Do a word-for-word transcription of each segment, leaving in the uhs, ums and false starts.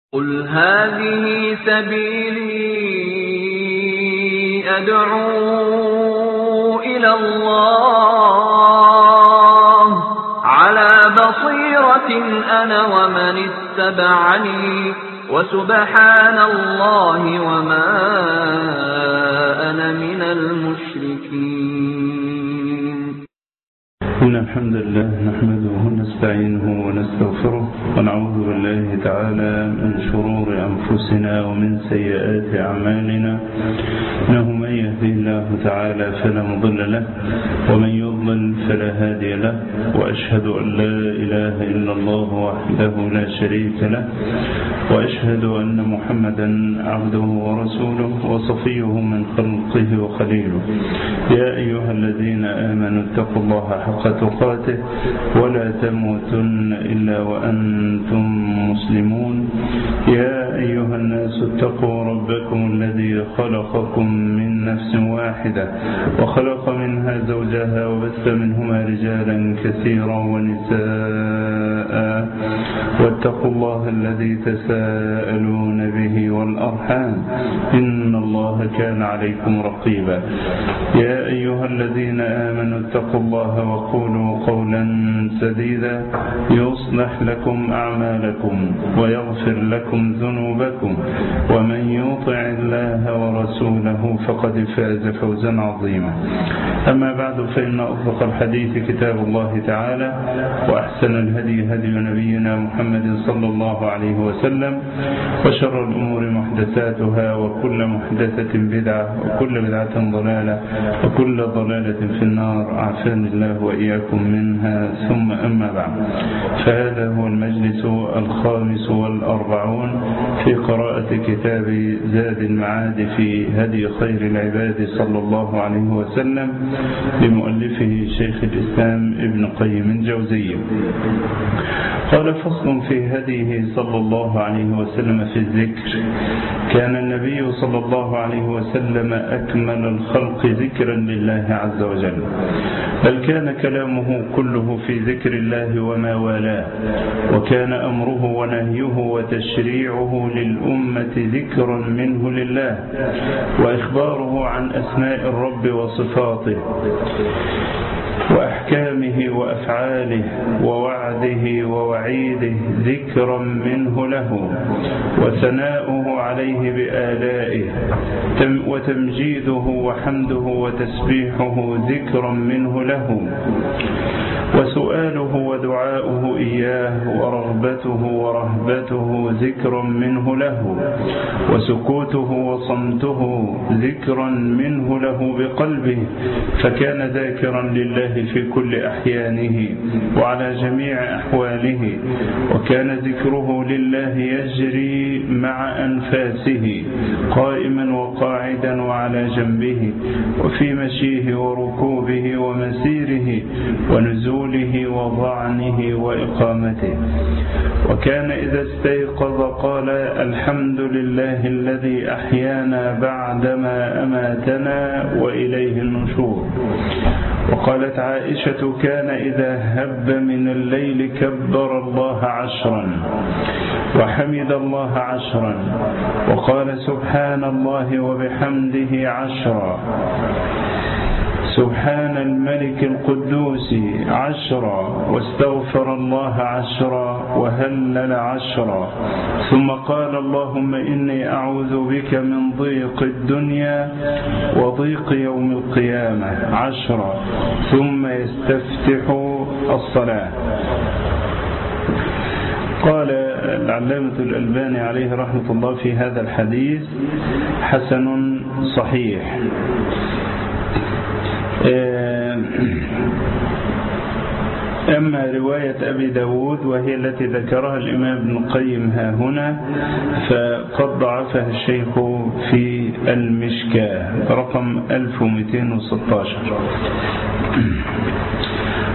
قل هذه سبيلي أدعو إلى الله على بصيرة أنا ومن اتبعني وسبحان الله وما أنا من المشركين. إن الحمد لله نحمده ونستعينه ونستغفره ونعوذ بالله تعالى من شرور أنفسنا ومن سيئات أعمالنا، إنه من يهدي الله تعالى فلا مضل له ومن يضلل فلا هادي له، وأشهد أن لا إله إلا الله وحده لا شريك له، وأشهد أن محمدا عبده ورسوله وصفيه من خلقه وخليله. يا أيها الذين آمنوا اتقوا الله حق تقاته ولا تموتن إلا وأنتم مسلمون. يا أيها الناس اتقوا ربكم الذي خلقكم من نفس واحدة وخلق منها زوجها وبث منهما رجالا كثيرا ونساء، واتقوا الله الذي تساءلون به والأرحام إن الله كان عليكم رقيبا. يا أيها الذين آمنوا اتقوا الله وقولوا قولا سديدا يصلح لكم أعمالكم ويغفر لكم ذنوبكم، ومن يطع الله ورسوله فقد فاز فوزا عظيما. أما بعد، فإن أصدق الحديث كتاب الله تعالى، وأحسن الهدي هدي نبينا محمد صلى الله عليه وسلم، وشر الأمور محدثاتها، وكل محدثة بدعة، وكل بدعة ضلالة، وكل ضلالة في النار، عافاني الله وإياكم منها. ثم أما بعد، فهذا هو المجلس الخامس والأربعون في قراءة كتاب زاد المعاد في هدي خير العباد صلى الله عليه وسلم لمؤلفه شيخ الإسلام ابن قيم الجوزية. قال: فصل في هديه صلى الله عليه وسلم في الذكر. كان النبي صلى الله عليه وسلم أكمل الخلق ذكرا لله عز وجل، بل كان كلامه كله في ذكر الله وما والاه، وكان أمره ونهيه وتشريعه للأمة ذكرا منه لله، وإخباره عن أسماء الرب وصفاته وأحكامه وأفعاله ووعده ووعيده ذكرا منه له، وثناؤه عليه بآلائه، وتمجيده وحمده وتسبيحه ذكرا منه له، وسؤاله ودعاؤه إياه ورغبته ورهبته ذكرا منه له، وسكوته وصمته ذكرا منه له بقلبه، فكان ذاكرا لله في كل أحيانه وعلى جميع أحواله، وكان ذكره لله يجري مع أنفاسه قائما وقاعدا وعلى جنبه، وفي مشيه وركوبه ومسيره ونزوله وضعنه وإقامته. وكان إذا استيقظ قال: الحمد لله الذي أحيانا بعدما أماتنا وإليه النشور. وقالت عائشة: كان إذا هب من الليل كبر الله عشرا وحمد الله عشرا، وقال: سبحان الله وبحمده عشرا، سبحان الملك القدوس عشرا، واستغفر الله عشرا، وهلل عشرا، ثم قال: اللهم إني أعوذ بك من ضيق الدنيا وضيق يوم القيامة عشرا، ثم يستفتح الصلاة. قال العلامة الألباني عليه رحمة الله في هذا الحديث: حسن صحيح. أما رواية أبي داود وهي التي ذكرها الإمام ابن القيم ها هنا، فقد ضعفها الشيخ في المشكاة رقم ألف ومئتين وستة عشر.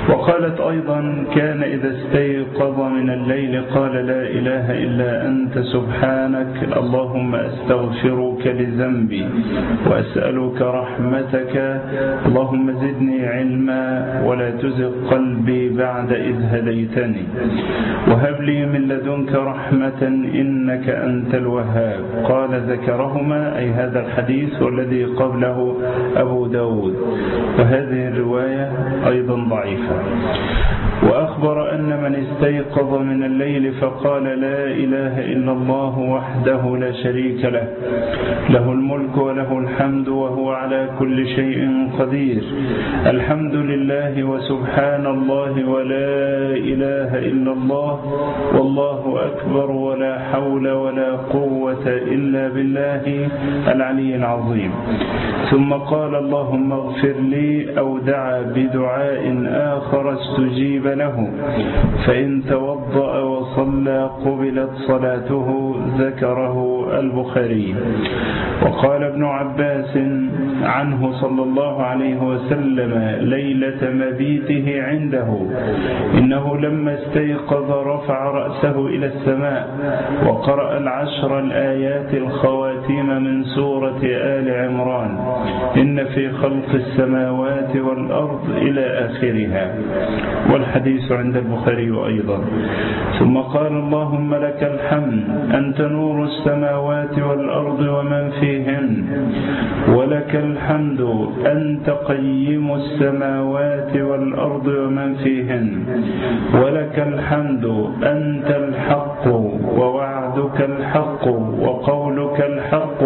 وقالت أيضا كان إذا استيقظ من الليل قال لا إله إلا أنت سبحانك اللهم أستغفرك لذنبي وأسألك رحمتك اللهم زدني علما ولا تزغ قلبي بعد إذ هديتني وهب لي من لدنك رحمة إنك أنت الوهاب. قال ذكرهما أي هذا الحديث والذي قبله أبو داود، وهذه الرواية أيضا ضعيفة. وأخبر أن من استيقظ من الليل فقال لا إله إلا الله وحده لا شريك له له الملك وله الحمد وهو على كل شيء قدير الحمد لله وسبحان الله ولا إله إلا الله والله أكبر ولا حول ولا قوة إلا بالله العلي العظيم. ثم قال اللهم اغفر لي أو دعا بدعاء آخر استجيب له فإن توضأ وصلى قبلت صلاته. ذكره البخاري. وقال ابن عباس عنه صلى الله عليه وسلم ليلة مبيته عنده إنه لما استيقظ رفع رأسه إلى السماء وقرأ العشر الآيات الخواتيم من سورة آل عمران إن في خلق السماوات والأرض إلى آخرها، والحديث عند البخاري أيضا. ثم قال اللهم لك الحمد أنت نور السماوات والأرض ومن فيهن ولك الحمد أنت قيم السماوات والأرض ومن فيهن ولك الحمد أنت الحق ووعدك الحق وقولك الحق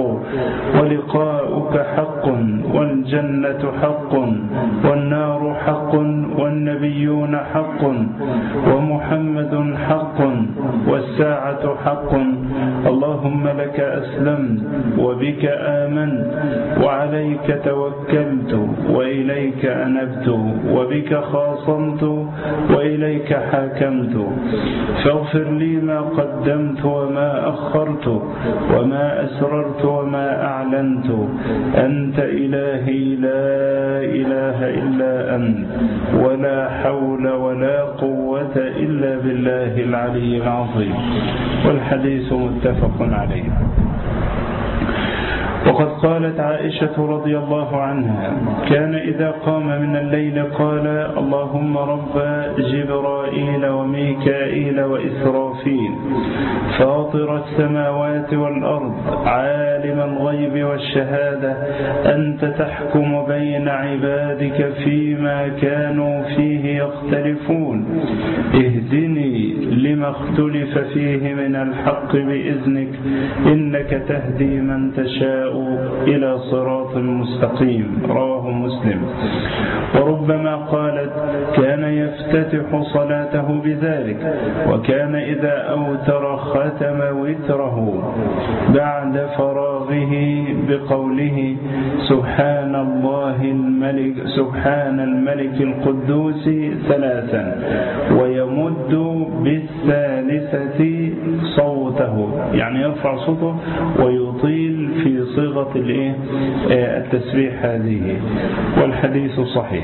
ولقاؤك حق والجنة حق والنار حق والنبيون حق ومحمد حق والساعة حق اللهم لك أسلمت وبك آمنت وعليك توكلت وإليك أنبت وبك خاصمت وإليك حاكمت فاغفر لي ما قدمت وما أخرت وما أسررت وما أعلنت أنت إلهي لا إله إلا أنت ولا حول ولا قوة إلا بالله العلي العظيم. والحديث متفق عليه. وقد قالت عائشة رضي الله عنها كان إذا قام من الليل قال اللهم رب جبرائيل وميكائيل وإسرافيل فاطر السماوات والأرض عالم الغيب والشهادة أنت تحكم بين عبادك فيما كانوا فيه يختلفون اهدني لما اختلف فيه من الحق بإذنك إنك تهدي من تشاء إلى صراط مستقيم. رواه مسلم. وربما قالت كان يفتتح صلاته بذلك وكان إذا أوتر ختم وتره بعد فراغه بقوله سبحان الله الملك سبحان الملك القدوس ثلاثا ويمد بالثالثة صوته يعني يرفع صوته ويطيل في صيغة التسبيح هذه، والحديث صحيح.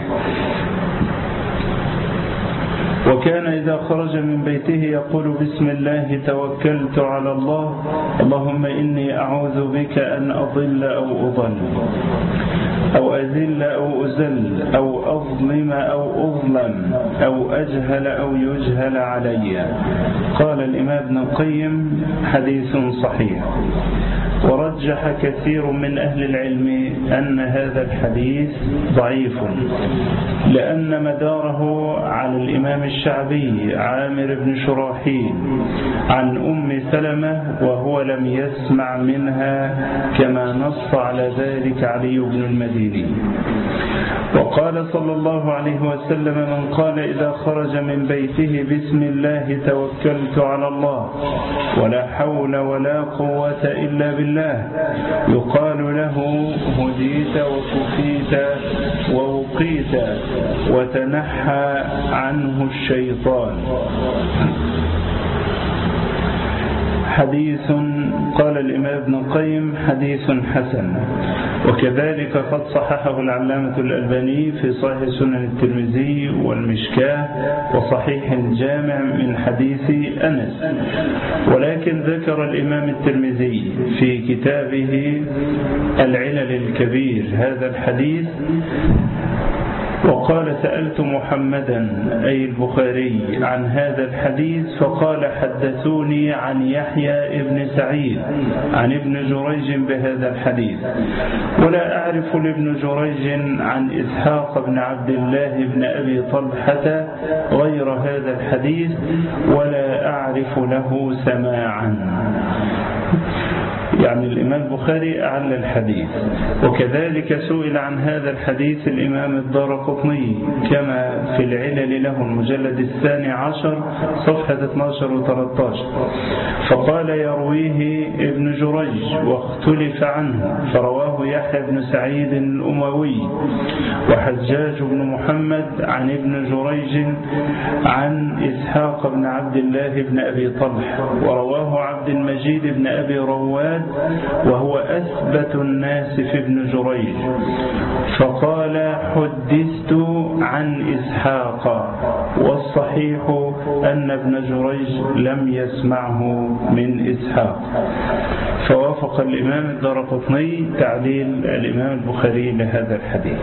وكان إذا خرج من بيته يقول بسم الله توكلت على الله اللهم إني أعوذ بك أن أضل أو أضل أو أذل أو أزل أو أظلم أو أظلم أو أجهل أو يجهل علي. قال الإمام ابن القيم حديث صحيح. ورجح كثير من أهل العلم أن هذا الحديث ضعيف لأن مداره على الإمام الشعبي عامر بن شراحيل عن أم سلمة وهو لم يسمع منها كما نص على ذلك علي بن المديني. وقال صلى الله عليه وسلم من قال إذا خرج من بيته بسم الله توكلت على الله ولا حول ولا قوة إلا بالله يقال له هديت وكفيت ووقيت وتنحى عنه الشيطان. حديث قال الإمام ابن القيم حديث حسن، وكذلك قد صححه العلامة الألباني في صحيح سنن الترمذي والمشكاة وصحيح الجامع من حديث أنس. ولكن ذكر الإمام الترمذي في كتابه العلل الكبير هذا الحديث وقال: سألت محمدا أي البخاري عن هذا الحديث فقال: حدثوني عن يحيى ابن سعيد عن ابن جريج بهذا الحديث، ولا أعرف لابن جريج عن إسحاق بن عبد الله بن أبي طلحة غير هذا الحديث، ولا أعرف له سماعا. يعني الإمام البخاري أعل الحديث. وكذلك سئل عن هذا الحديث الإمام الدارقطني كما في العلل له المجلد الثاني عشر صفحة اثني عشر وثلاثة عشر، فقال: يرويه ابن جريج واختلف عنه، فرواه يحيى بن سعيد الأموي وحجاج بن محمد عن ابن جريج عن إسحاق بن عبد الله بن أبي طلحة، ورواه عبد المجيد بن أبي رواد وهو أثبت الناس في ابن جريج، فقال: حدثت عن إسحاق، والصحيح أن ابن جريج لم يسمعه من إسحاق. فوافق الإمام الدارقطني تعليل الإمام البخاري لهذا الحديث.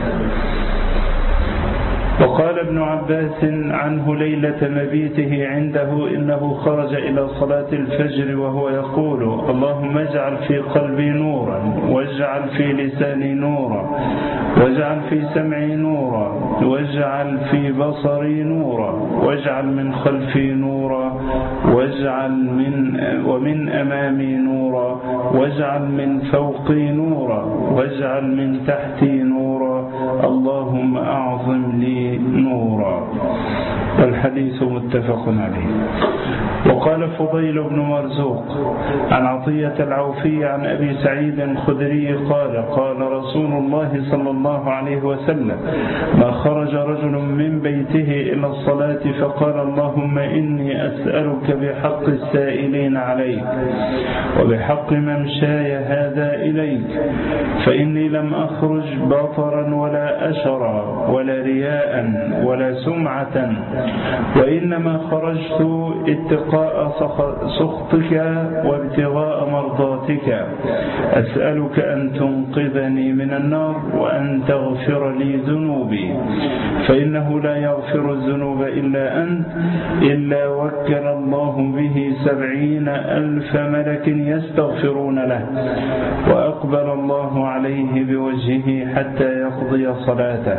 وقال ابن عباس عنه ليلة مبيته عنده: إنه خرج إلى صلاة الفجر وهو يقول: اللهم اجعل في قلبي نورا، واجعل في لساني نورا، واجعل في سمعي نورا، واجعل في بصري نورا، واجعل من خلفي نورا، واجعل من ومن أمامي نورا، واجعل من فوقي نورا، واجعل من تحتي نورا، اللهم أعظم لي نورا. والحديث متفق عليه. وقال فضيل بن مرزوق عن عطية العوفي عن أبي سعيد الخدري قال: قال رسول الله صلى الله عليه وسلم: ما خرج رجل من بيته إلى الصلاة فقال: اللهم إني أسألك بحق السائلين عليك وبحق ممشاي هذا إليك، فإني لم أخرج باطرا ولا أشرا ولا رياء ولا سمعة، وإنما خرجت اتقاء سخطك وابتغاء مرضاتك، أسألك أن تنقذني من النار وأن تغفر لي ذنوبي، فإنه لا يغفر الذنوب إلا أنت، إلا وكل الله به سبعين ألف ملك يستغفرون له، وأقبل الله عليه بوجهه حتى يقضي صلاته.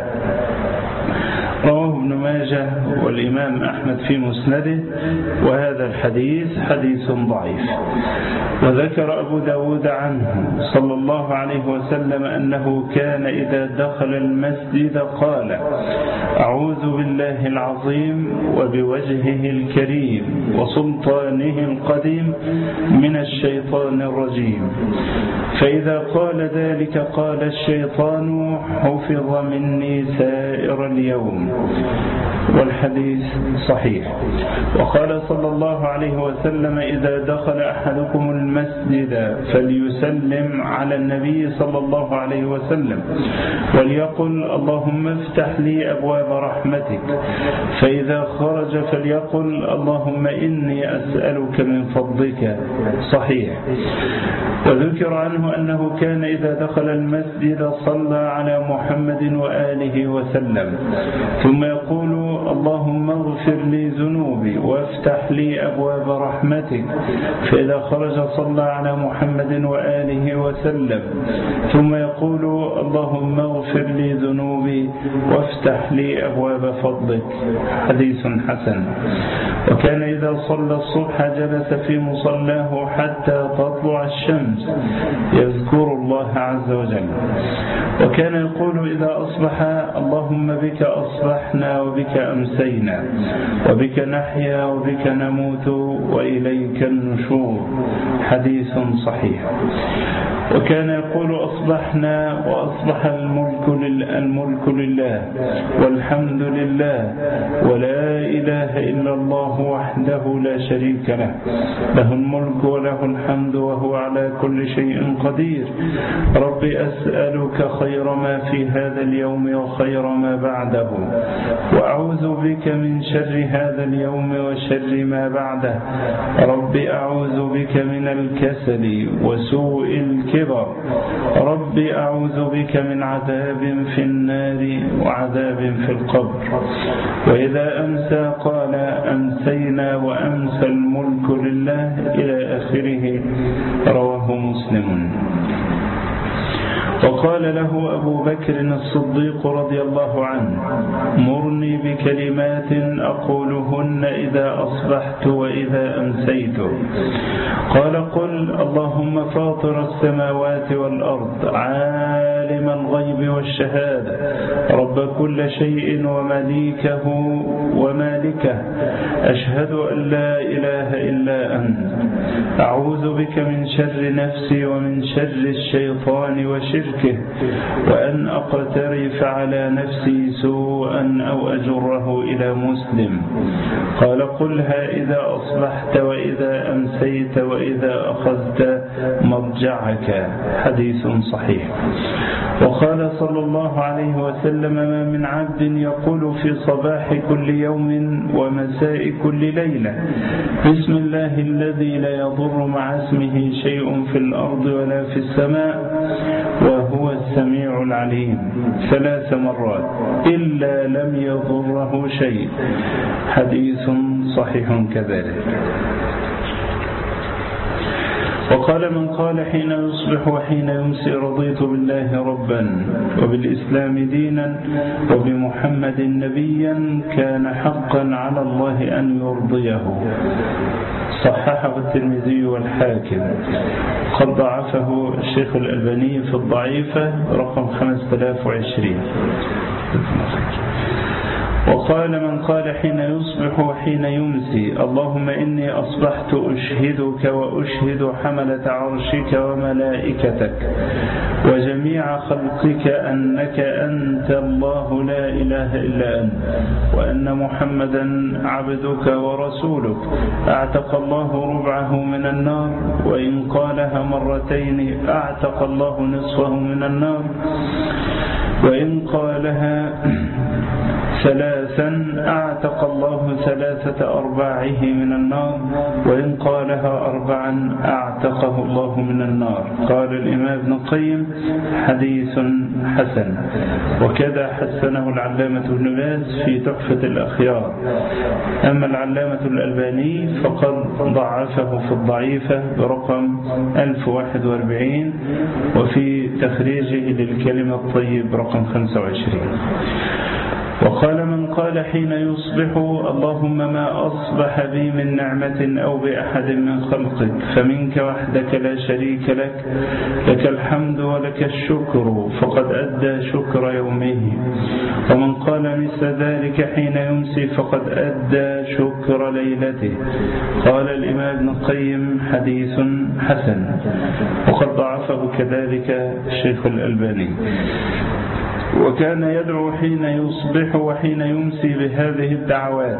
رواه ابن ماجه والإمام أحمد في مسنده، وهذا الحديث حديث ضعيف. وذكر أبو داود عنه صلى الله عليه وسلم أنه كان إذا دخل المسجد قال: أعوذ بالله العظيم وبوجهه الكريم وسلطانه القديم من الشيطان الرجيم. فإذا قال ذلك قال الشيطان: حفظ مني سائر اليوم. والحديث صحيح. وقال صلى الله عليه وسلم: إذا دخل أحدكم المسجد فليسلم على النبي صلى الله عليه وسلم وليقل: اللهم افتح لي أبواب رحمتك. فإذا خرج فليقل: اللهم إني أسألك من فضلك. صحيح. وذكر عنه أنه كان إذا دخل المسجد صلى على محمد وآله وسلم ثم يقول: اللهم اغفر لي ذنوبي وافتح لي أبواب رحمتك. فإذا خرج صلى على محمد وآله وسلم ثم يقول: اللهم اغفر لي ذنوبي وافتح لي أبواب فضلك. حديث حسن. وكان إذا صلى الصبح جلس في مصلاه حتى تطلع الشمس يذكر الله عز وجل. وكان يقول إذا أصبح: اللهم بك أصبحنا أصبحنا وبك أمسينا وبك نحيا وبك نموت وإليك النشور. حديث صحيح. وكان يقول أصبحنا وأصبح الملك, الملك لله والحمد لله ولا إله إلا الله وحده لا شريك له، له الملك وله الحمد وهو على كل شيء قدير. رب أسألك خير ما في هذا اليوم وخير ما بعده، وأعوذ بك من شر هذا اليوم وشر ما بعده. رب أعوذ بك من الكسل وسوء الكبر. رب أعوذ بك من عذاب في النار وعذاب في القبر. وإذا أمسى قال أمسينا وأمسى الملك لله إلى آخره. رواه مسلم. وقال له أبو بكر الصديق رضي الله عنه مرني بكلمات أقولهن إذا أصبحت وإذا أمسيت. قال قل اللهم فاطر السماوات والأرض عالم الغيب والشهادة رب كل شيء ومليكه ومالكه أشهد أن لا إله إلا أنت أعوذ بك من شر نفسي ومن شر الشيطان وشركه وأن أقترف على نفسي سوءا أو أجره إلى مسلم. قال قلها إذا أصبحت وإذا أمسيت وإذا أخذت مضجعك. حديث صحيح. وقال صلى الله عليه وسلم ما من عبد يقول في صباح كل يوم ومساء كل ليلة بسم الله الذي لا يضر مع اسمه شيء في الأرض ولا في السماء وهو السميع العليم ثلاث مرات إلا لم يضره شيء. حديث صحيح كذلك. وقال من قال حين يصبح وحين يمسي رضيت بالله ربا وبالإسلام دينا وبمحمد نبيا كان حقا على الله أن يرضيه. صححه الترمذي والحاكم. قد ضعفه الشيخ الألباني في الضعيفة رقم خمسة آلاف وعشرين. وقال من قال حين يصبح وحين يمسي اللهم إني أصبحت أشهدك وأشهد حملة عرشك وملائكتك وجميع خلقك أنك أنت الله لا إله إلا أنت وأن محمدا عبدك ورسولك أعتق الله ربعه من النار وإن قالها مرتين أعتق الله نصفه من النار وإن قالها ثلاثا أعتق الله ثلاثة أرباعه من النار وإن قالها أربعا أعتقه الله من النار. قال الإمام ابن القيم حديث حسن. وكذا حسنه العلامة ابن باز في تحفة الأخيار. أما العلامة الألباني فقد ضعفه في الضعيفة برقم ألف وواحد وأربعين وفي تخريجه للكلمة الطيب رقم خمسة وعشرين. وقال من قال حين يصبح اللهم ما أصبح بي من نعمة أو بأحد من خلقك فمنك وحدك لا شريك لك لك الحمد ولك الشكر فقد أدى شكر يومه. ومن قال مثل ذلك حين يمسي فقد أدى شكر ليلته. قال الإمام ابن القيم حديث حسن. وقد ضعفه كذلك الشيخ الألباني. وكان يدعو حين يصبح وحين يمسي بهذه الدعوات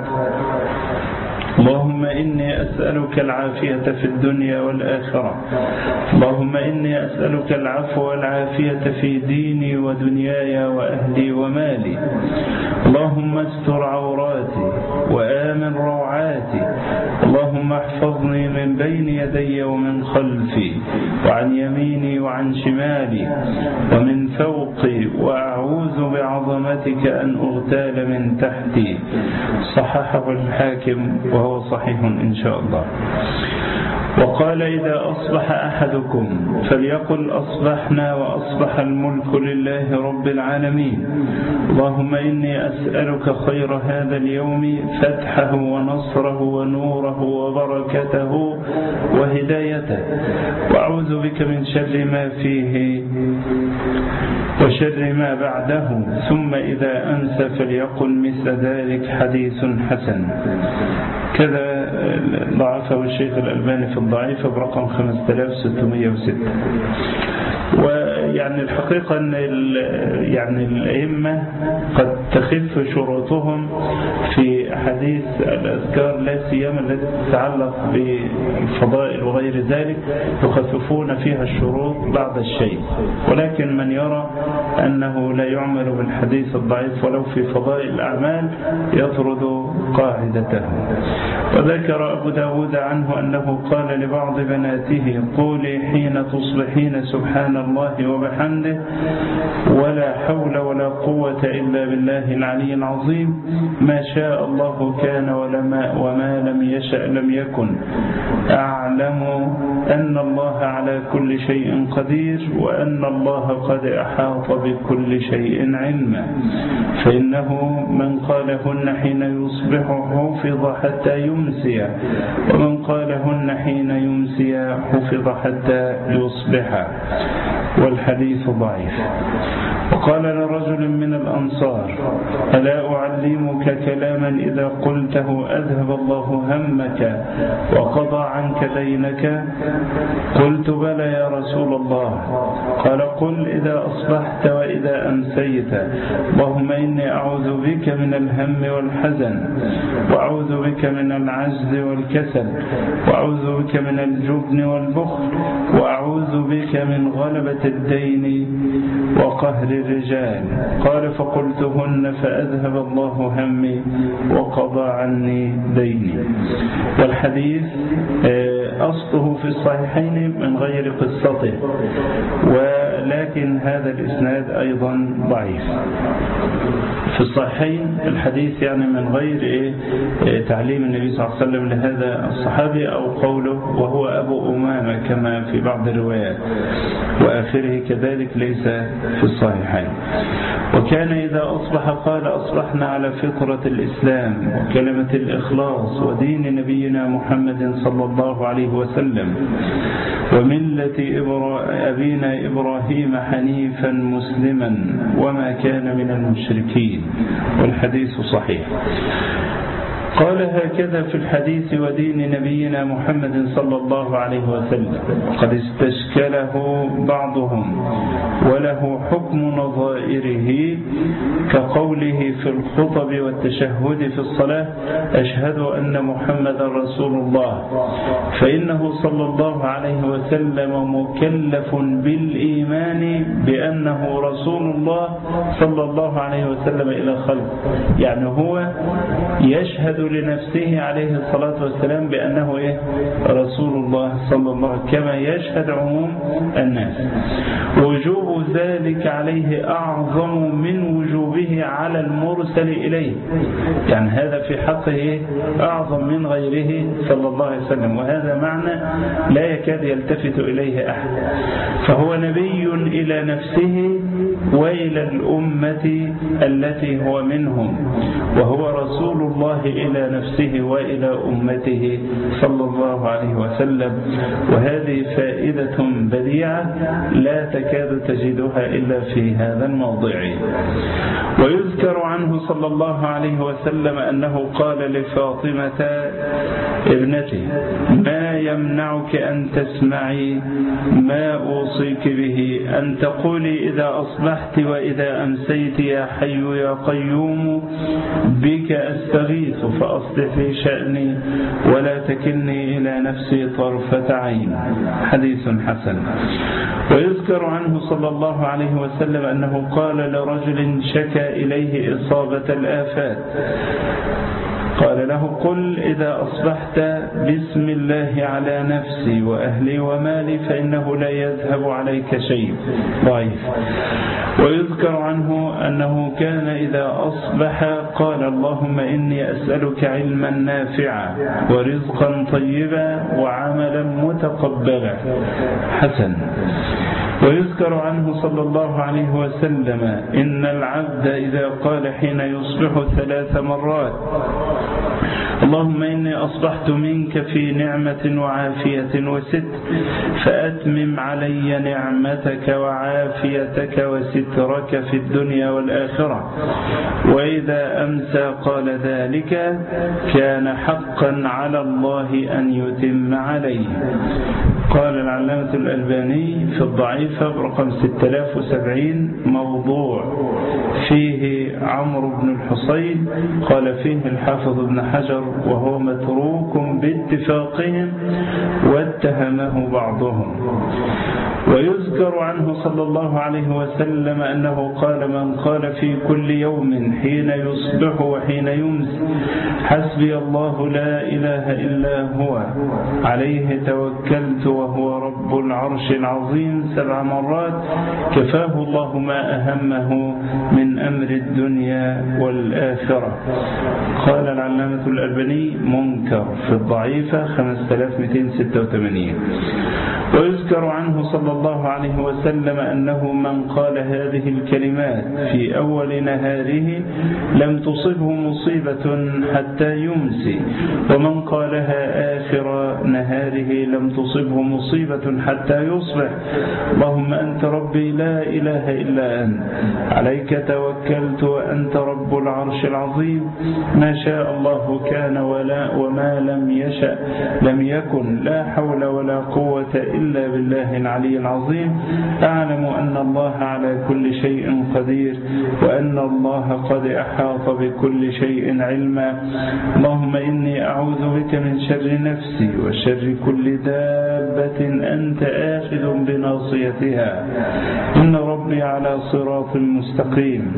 اللهم إني أسألك العافية في الدنيا والآخرة اللهم إني أسألك العفو والعافية في ديني ودنياي وأهلي ومالي اللهم استر عوراتي وآمن روعاتي اللهم احفظني من بين يدي ومن خلفي وعن يميني وعن شمالي ومن فوقي وأعوذ بعظمتك أن أغتال من تحتي. صححه الحاكم وهو صحيح إن شاء الله. وقال إذا أصبح أحدكم فليقل أصبحنا وأصبح الملك لله رب العالمين، اللهم إني أسألك خير هذا اليوم فتحه ونصره ونوره وبركته وهدايته، وأعوذ بك من شر ما فيه وشر ما بعده، ثم إذا أنسى فليقل مثل ذلك، حديث حسن. كذا ضعفه الشيخ الألباني في الضعيف برقم خمسة آلاف وستمائة وستة. ويعني الحقيقة أن يعني الأئمة قد تخف شروطهم في حديث الأذكار، لا سيما التي تتعلق بالفضائل وغير ذلك، يخففون فيها الشروط بعض الشيء، ولكن من يرى أنه لا يعمل بالحديث الضعيف ولو في فضائل الأعمال يطرد قاعدته. وذكر أبو داود عنه أنه قال لبعض بناته قولي حين تصبحين سبحان الله وبحمده ولا حول ولا قوة إلا بالله العلي العظيم، ما شاء الله كان ولما وما لم يشأ لم يكن، أعلم أن الله على كل شيء قدير وأن الله قد أحاط بكل شيء علما، فإنه من قالهن حين يصبح حفظ حتى يمسي، ومن قالهن حين يمسي حفظ حتى يصبح. والحديث ضعيف. وقال لرجل من الأنصار ألا أعلمك كلاما إذا قلته أذهب الله همك وقضى عنك دينك؟ قلت بلى يا رسول الله. قال قل إذا أصبحت وإذا أمسيت اللهم إني أعوذ بك من الهم والحزن، وأعوذ بك من العجز والكسل، وأعوذ بك من الجبن والبخل، وأعوذ بك من غلبة الدين وقهر الرجال. قال فقلتهن فأذهب الله همي وقضى عني ديني. والحديث أصله في الصحيحين من غير قصته، ولكن هذا الإسناد أيضا ضعيف. في الصحيحين الحديث يعني من غير إيه تعليم النبي صلى الله عليه وسلم لهذا الصحابي أو قوله وهو أبو أمامة كما في بعض الروايات، وآخره كذلك ليس في الصحيحين. وكان إذا أصبح قال أصبحنا على فطرة الإسلام وكلمة الإخلاص ودين نبينا محمد صلى الله عليه وسلم وملة أبينا إبراهيم حنيفا مسلما وما كان من المشركين. والحديث صحيح. قال هكذا في الحديث ودين نبينا محمد صلى الله عليه وسلم قد استشكله بعضهم وله حكم نظائره كقوله في الخطب والتشهد في الصلاة أشهد أن محمد رسول الله، فإنه صلى الله عليه وسلم مكلف بالإيمان بأنه رسول الله صلى الله عليه وسلم إلى خلق، يعني هو يشهد لنفسه عليه الصلاة والسلام بأنه إيه؟ رسول الله صلى الله عليه وسلم كما يشهد عموم الناس. وجوب ذلك عليه أعظم من وجوبه على المرسل إليه، يعني هذا في حقه أعظم من غيره صلى الله عليه وسلم، وهذا معنى لا يكاد يلتفت إليه أحد. فهو نبي إلى نفسه وإلى الأمة التي هو منهم، وهو رسول الله إلى نفسه وإلى أمته صلى الله عليه وسلم. وهذه فائدة بديعة لا تكاد تجدها إلا في هذا الموضع. ويذكر عنه صلى الله عليه وسلم أنه قال لفاطمة ابنته ما يمنعك أن تسمعي ما أوصيك به، أن تقولي إذا أصبحت وإذا أمسيت يا حي يا قيوم بك أستغيث فأصلح لي شأني ولا تكلني إلى نفسي طرفة عين. حديث حسن. ويذكر عنه صلى الله عليه وسلم أنه قال لرجل شكى إليه إصابة الآفات قال له قل إذا أصبحت بسم الله على نفسي وأهلي ومالي فإنه لا يذهب عليك شيء. ضعيف. ويذكر عنه أنه كان إذا أصبح قال اللهم إني أسألك علما نافعا ورزقا طيبا وعملا متقبلا. حسن. ويذكر عنه صلى الله عليه وسلم إن العبد إذا قال حين يصبح ثلاث مرات اللهم إني أصبحت منك في نعمة وعافية وستر فأتمم علي نعمتك وعافيتك وسترك في الدنيا والآخرة، وإذا أمسى قال ذلك كان حقا على الله أن يتم عليه. قال العلامة الألباني في الضعيفة برقم ستة آلاف وسبعين موضوع فيه عمرو بن الحصين، قال فيه الحافظ ابن حجر وهو متروك باتفاقهم واتهمه بعضهم. ويذكر عنه صلى الله عليه وسلم أنه قال من قال في كل يوم حين يصبح وحين يمسي حسبي الله لا إله إلا هو عليه توكلت وهو رب العرش العظيم سبع مرات كفاه الله ما أهمه من أمر الدنيا والآخرة. قال العلامة الألباني منكر في الضعيفة خمسة آلاف ومئتين وستة وثمانين. ويذكر عنه صلى الله عليه وسلم أنه من قال هذه الكلمات في أول نهاره لم تصبه مصيبة حتى يمسي، ومن قالها آخر نهاره لم تصبه مصيبة حتى يصبح. اللهم أنت ربي لا إله إلا أنت عليك توكلت وأنت رب العرش العظيم ما شاء الله كان ولا وما لم يشأ لم يكن لا حول ولا قوة إلا بالله العلي العظيم. أعلم أن الله على كل شيء قدير وأن الله قد أحاط بكل شيء علما. اللهم إني أعوذ بك من شر نفسي وشر كل دابة أنت آخذ بناصيتها إن ربي على صراط مستقيم.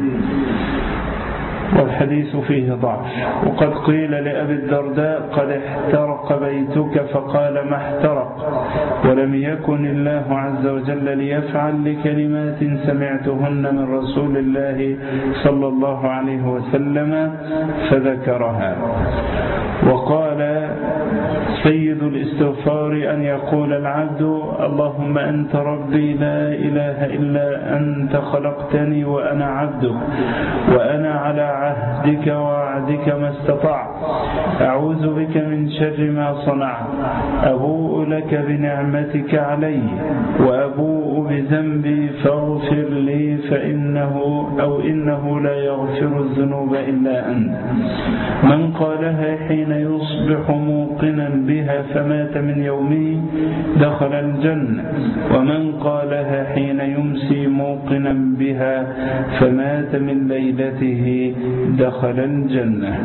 والحديث فيه ضعف. وقد قيل لأبي الدرداء قد احترق بيتك فقال ما احترق، ولم يكن الله عز وجل ليفعل لكلمات سمعتهن من رسول الله صلى الله عليه وسلم فذكرها. وقال سيد الاستغفار أن يقول العبد اللهم أنت ربي لا إله إلا أنت خلقتني وأنا عبدك وأنا على عهدك ووعدك ما استطعت أعوذ بك من شر ما صنعت أبوء لك بنعمتك علي وأبوء بذنبي فاغفر لي فإنه أو إنه لا يغفر الذنوب إلا أنت. من قالها حين يصبح موقنا بها فمات من يومه دخل الجنة، ومن قالها حين يمسي موقنا بها فمات من ليلته دخل الجنة.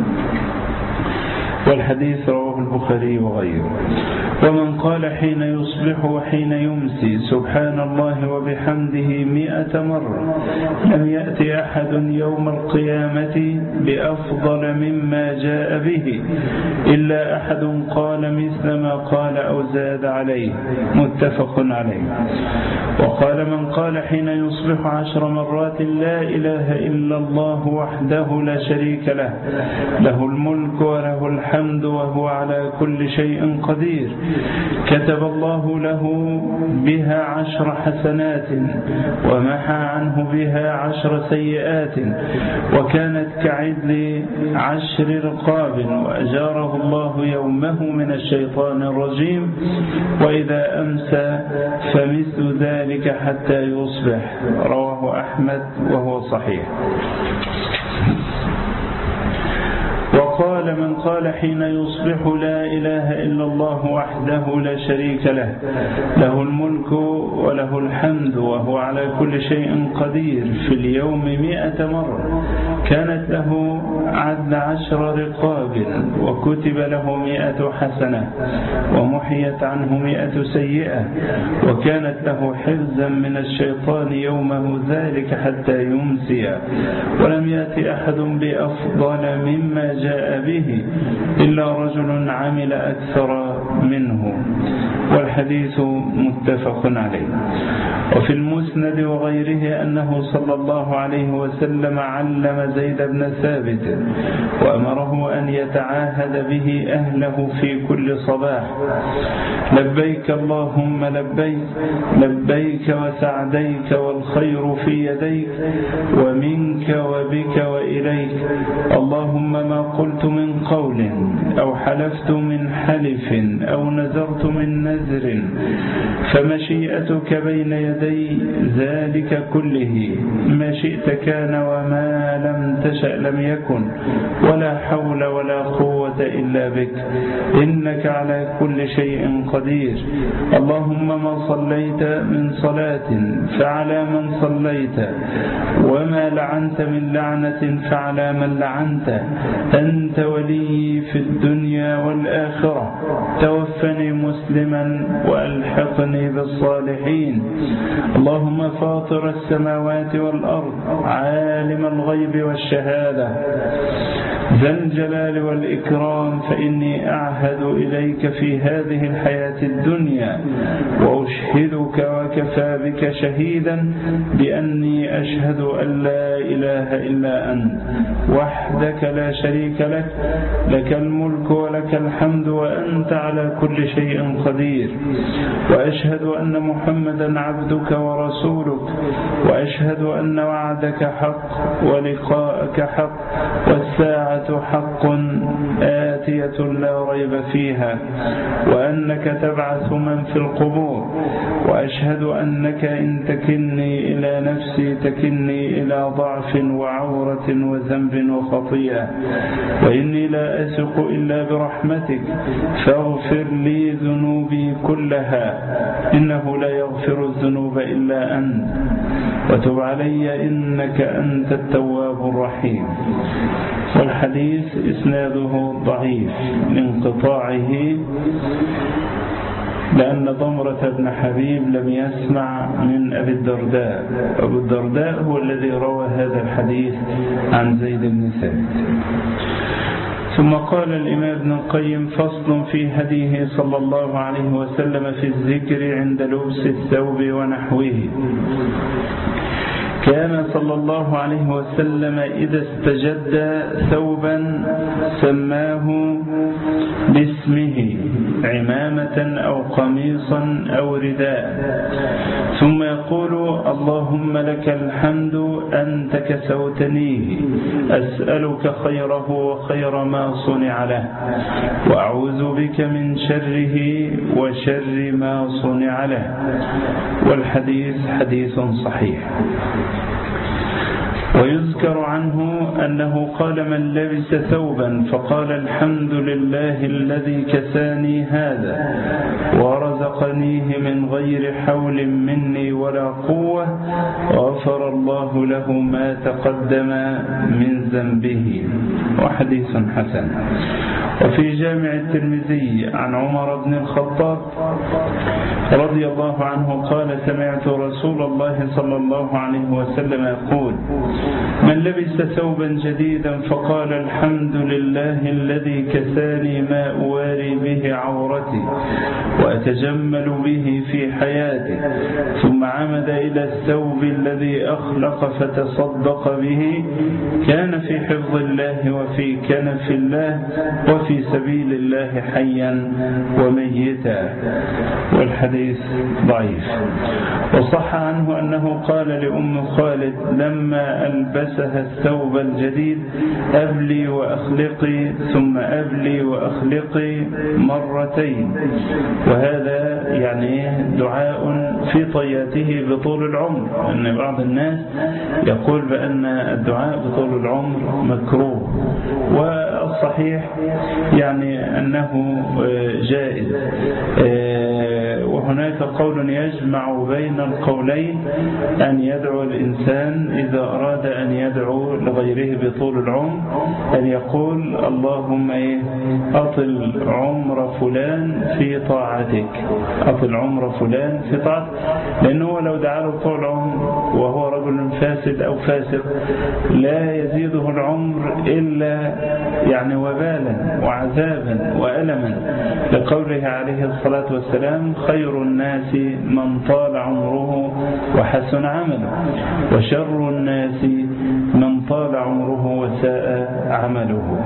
والحديث رواه البخاري وغيره. ومن قال حين يصبح وحين يمسي سبحان الله وبحمده مئة مرة لم يأتي أحد يوم القيامة بأفضل مما جاء به إلا أحد قال مثل ما قال أو زاد عليه متفق عليه. وقال من قال حين يصبح عشر مرات لا إله إلا الله وحده لا شريك له له الملك وله الحمد وهو على كل شيء قدير كتب الله له بها عشر حسنات ومحى عنه بها عشر سيئات وكانت كعدل عشر رقاب وأجاره الله يومه من الشيطان الرجيم وإذا أمسى فمثل ذلك حتى يصبح. رواه أحمد وهو صحيح. وقال من قال حين يصبح لا إله إلا الله وحده لا شريك له له الملك وله الحمد وهو على كل شيء قدير في اليوم مئة مرة كانت له عدل عشر رقاب وكتب له مئة حسنة ومحيت عنه مئة سيئة وكانت له حفظا من الشيطان يومه ذلك حتى يمسي ولم يأتي أحد بأفضل مما جاء به إلا رجل عمل أكثر منه. والحديث متفق عليه. وفي المسند وغيره أنه صلى الله عليه وسلم علم زيد بن ثابت وأمره أن يتعاهد به أهله في كل صباح: لبيك اللهم لبيك، لبيك وسعديك والخير في يديك ومنك وبك وإليك، اللهم ما قلت من قول أو حلفت من حلف أو نذرت من نذر فمشيئتك بين يدي ذلك كله، ما شئت كان وما لم تشأ لم يكن، ولا حول ولا قوة إلا بك، إنك على كل شيء قدير. اللهم ما صليت من صلاة فعلى من صليت، وما لعنت من لعنة فعلى من لعنت، أنت ولي في الدنيا والآخرة، توفني مسلما وألحقني بالصالحين. اللهم فاطر السماوات والأرض، عالم الغيب والشهادة، ذا الجلال والإكرام، فإني أعهد إليك في هذه الحياة الدنيا وأشهدك وكفى بك شهيدا بأني أشهد أن لا إله إلا أنت وحدك لا شريك لك، لك الملك ولك الحمد وأنت على كل شيء قدير، وأشهد أن محمدا عبدك ورسولك، وأشهد أن وعدك حق ولقاءك حق والساعة حق آتية لا ريب فيها، وأنك تبعث من في القبور، وأشهد أنك إن تكلني إلى نفسي تكلني إلى ضعف وعورة وذنب وخطيئة، وإني لا أثق إلا برحمتك فاغفر لي ذنوبي كلها، إنه لا يغفر الذنوب إلا أنت، وتب علي إنك أنت التواب الرحيم. والحديث إسناده ضعيف لانقطاعه، لأن ضمرة بن حبيب لم يسمع من أبي الدرداء. أبو الدرداء هو الذي روى هذا الحديث عن زيد بن ثابت. ثم قال الإمام ابن القيم: فصل في هديه صلى الله عليه وسلم في الذكر عند لبس الثوب ونحوه. كان صلى الله عليه وسلم إذا استجد ثوبا سماه باسمه، عمامة أو قميصا أو رداء، ثم يقول: اللهم لك الحمد أنت كسوتنيه، أسألك خيره وخير ما صنع له، وأعوذ بك من شره وشر ما صنع له. والحديث حديث صحيح. ويذكر عنه أنه قال: من لبس ثوبا فقال الحمد لله الذي كساني هذا ورزقنيه من غير حول مني ولا قوة، غفر الله له ما تقدم من ذنبه. وحديث حسن. وفي جامع الترمذي عن عمر بن الخطاب رضي الله عنه قال: سمعت رسول الله صلى الله عليه وسلم يقول: من لبس ثوبا جديدا فقال الحمد لله الذي كساني ما أواري به عورتي وأتجمل به في حياتي، ثم عمد إلى الثوب الذي أخلق فتصدق به، كان في حفظ الله وفي كنف الله وفي سبيل الله حيا وميتا. والحديث ضعيف. وصح عنه أنه قال لأم خالد لما ألبسها الثوب الجديد: أبلي وأخلقي، ثم أبلي وأخلقي مرتين. وهذا يعني دعاء في طياته بطول العمر، أن بعض الناس يقول بأن الدعاء بطول العمر مكروه، والصحيح يعني أنه جائز. وهناك قول يجمع بين القولين، أن يدعو الإنسان إذا أراد أن يدعو لغيره بطول العمر أن يقول: اللهم أطل عمر فلان في طاعتك، أطل عمر فلان في طاعتك، لأنه لو دعا له طول عمر وهو رجل فاسد أو فاسق لا يزيده العمر إلا يعني وبالا وعذابا وألما، لقوله عليه الصلاة والسلام: خير الناس من طال عمره وحسن عمله، وشر الناس من طال عمره وساء عمله.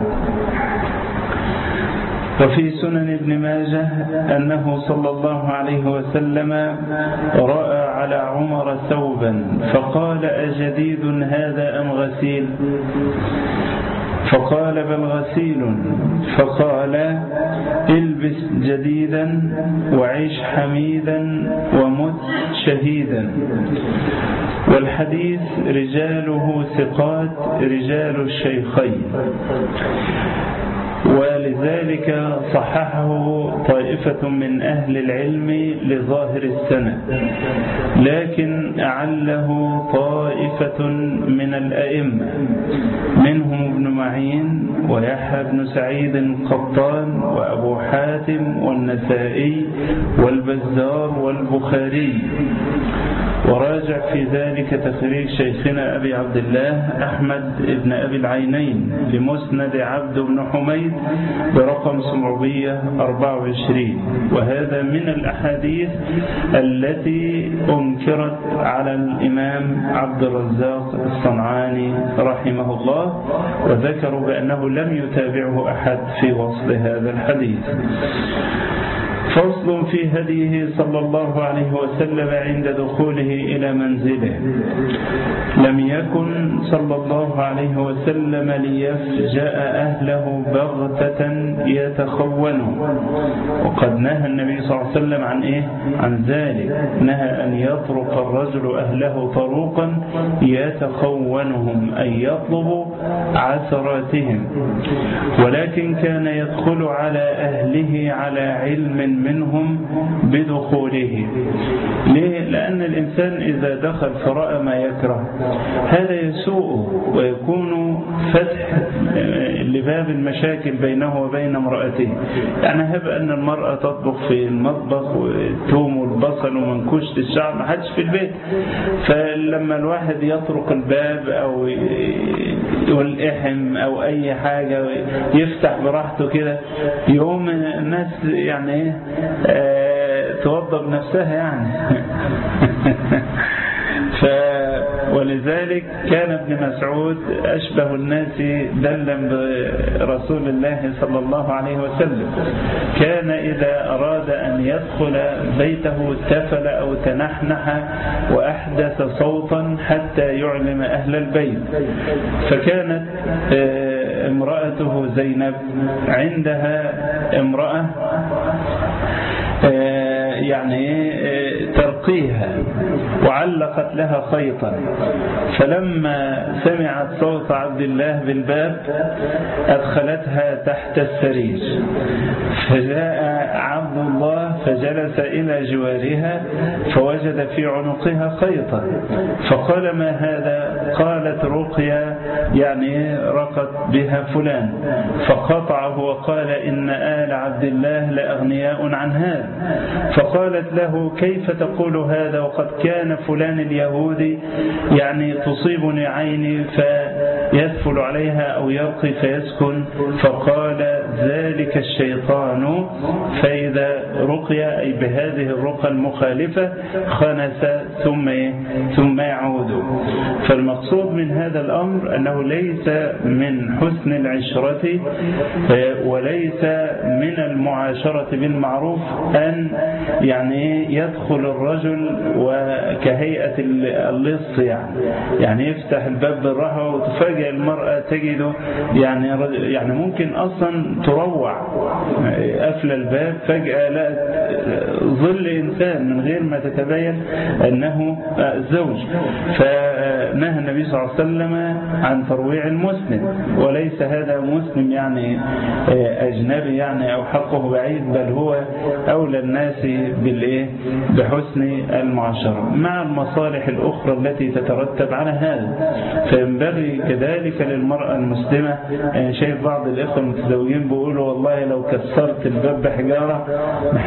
وفي سنن ابن ماجه أنه صلى الله عليه وسلم رأى على عمر ثوبا فقال: أجديد هذا أم غسيل؟ فقال: بل غسيل. فقال: البس جديدا وعيش حميدا ومت شهيدا. والحديث رجاله ثقات رجال الشيخين، ولذلك صححه طائفة من أهل العلم لظاهر السند، لكن أعله طائفة من الأئمة منهم ابن معين ويحيى بن سعيد القطان وأبو حاتم والنسائي والبزار والبخاري. وراجع في ذلك تخريج شيخنا أبي عبد الله أحمد بن أبي العينين لمسند عبد بن حميد برقم سبعمائة وأربعة وعشرين. وهذا من الأحاديث التي أنكرت على الإمام عبد الرزاق الصنعاني رحمه الله، وذكروا بأنه لم يتابعه أحد في وصل هذا الحديث. فصل في هديه صلى الله عليه وسلم عند دخوله إلى منزله. لم يكن صلى الله عليه وسلم ليفجأ أهله بغتة يتخونه، وقد نهى النبي صلى الله عليه وسلم عن إيه؟ عن ذلك، نهى أن يطرق الرجل أهله طروقا يتخونهم، أي يطلب عثراتهم، ولكن كان يدخل على أهله على علم منهم بدخوله. ليه؟ لأن الإنسان إذا دخل فرأى ما يكره هذا يسوءه ويكون فتح لباب المشاكل بينه وبين امرأته. يعني هب أن المرأة تطبخ في المطبخ والثوم والبصل ومنكوشة الشعر، ما حدش في البيت، فلما الواحد يطرق الباب أو يلحم أو أي حاجة يفتح براحته كده، يوم الناس يعني ايه اه توضب نفسها يعني ف ولذلك كان ابن مسعود أشبه الناس دلا برسول الله صلى الله عليه وسلم. كان إذا أراد أن يدخل بيته تفل أو تنحنح وأحدث صوتا حتى يعلم أهل البيت. فكانت امرأته زينب عندها امرأة يعني ترقيها وعلقت لها خيطا، فلما سمعت صوت عبد الله بالباب أدخلتها تحت السرير، فجاء عبد الله فجلس إلى جوارها فوجد في عنقها خيطا، فقال: ما هذا؟ قالت: رقية، يعني رقت بها فلان. فقطعه وقال: إن آل عبد الله لأغنياء عن هذا. فقالت له: كيف تقول هذا وقد كان فلان اليهودي يعني تصيبني عيني فيدفل عليها أو يرقي فيسكن؟ فقال: ذلك الشيطان، فإذا رقي أي بهذه الرقى المخالفة خنس ثم ثم يعود. فالمقصود من هذا الأمر أنه ليس من حسن العشرة وليس من المعاشرة بالمعروف أن يعني يدخل الرجل وكهيئة اللص، يعني يعني يفتح الباب بالراحة وتفاجئ المرأة تجده يعني يعني ممكن أصلا تروع، قفل الباب فجأة لقت ظل إنسان من غير ما تتبين أنه زوج. فنهى النبي صلى الله عليه وسلم عن ترويع المسلم، وليس هذا مسلم يعني أجنبي يعني أو حقه بعيد، بل هو أولى الناس بالإيه بحسن المعاشرة مع المصالح الأخرى التي تترتب على هذا. فينبغي كذلك للمرأة المسلمة، يعني شايف بعض الإخوة المتزوجين بيقولوا: والله لو كسرت الباب بحجارة محد سائل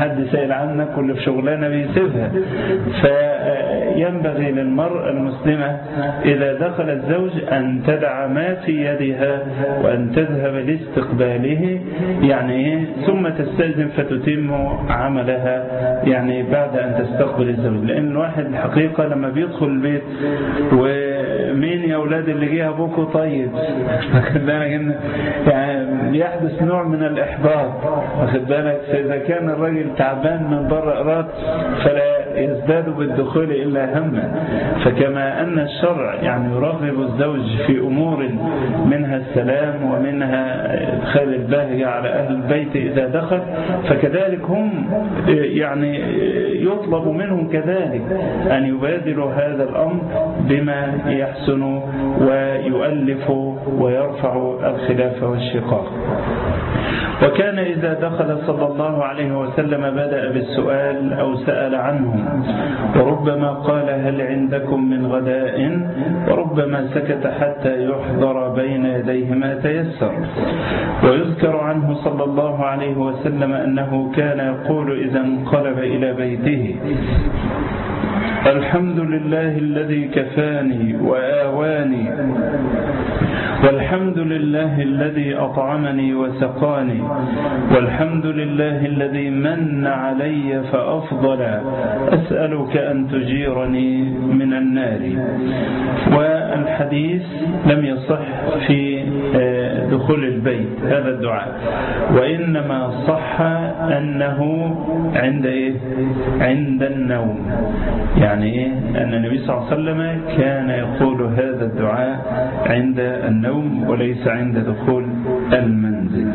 شايل عنك واللي في شغلانة بيسيبها. فينبغي للمرأة المسلمة إذا دخل الزوج أن تدع ما في يدها وأن تذهب لاستقباله يعني ثم تستأذن فتتم عملها يعني بعد أن تستقبل الزوج. لأن الواحد الحقيقة لما بيدخل البيت ومين يا أولاد اللي جه أبوكوا طيب واخد بالك يعني يحدث نوع من الإحباط واخد بالك. فإذا كان الرجل تعبان من بره أراد فلا يزداد بالدخول إلا هما. فكما أن الشرع يعني يرغب الزوج في أمور منها السلام ومنها إدخال البهجة على أهل البيت إذا دخل، فكذلك هم يعني يطلب منهم كذلك أن يبادروا هذا الأمر بما يحسن ويؤلف ويرفع الخلاف والشقاق. وكان إذا دخل صلى الله عليه وسلم بدأ بالسؤال أو سأل عنهم، وربما قال هل عندكم من غداء، وربما سكت حتى يحضر بين يديه ما تيسر. ويذكر عنه صلى الله عليه وسلم أنه كان يقول إذا انقلب إلى بيته الحمد لله الذي كفاني وآواني، والحمد لله الذي أطعمني وسقاني، والحمد لله الذي من علي فأفضل، أسألك أن تجيرني من النار. والحديث لم يصح في دخول البيت هذا الدعاء، وإنما صح أنه عند إيه؟ عند النوم، يعني إيه؟ أن النبي صلى الله عليه وسلم كان يقول هذا الدعاء عند النوم وليس عند دخول المنزل.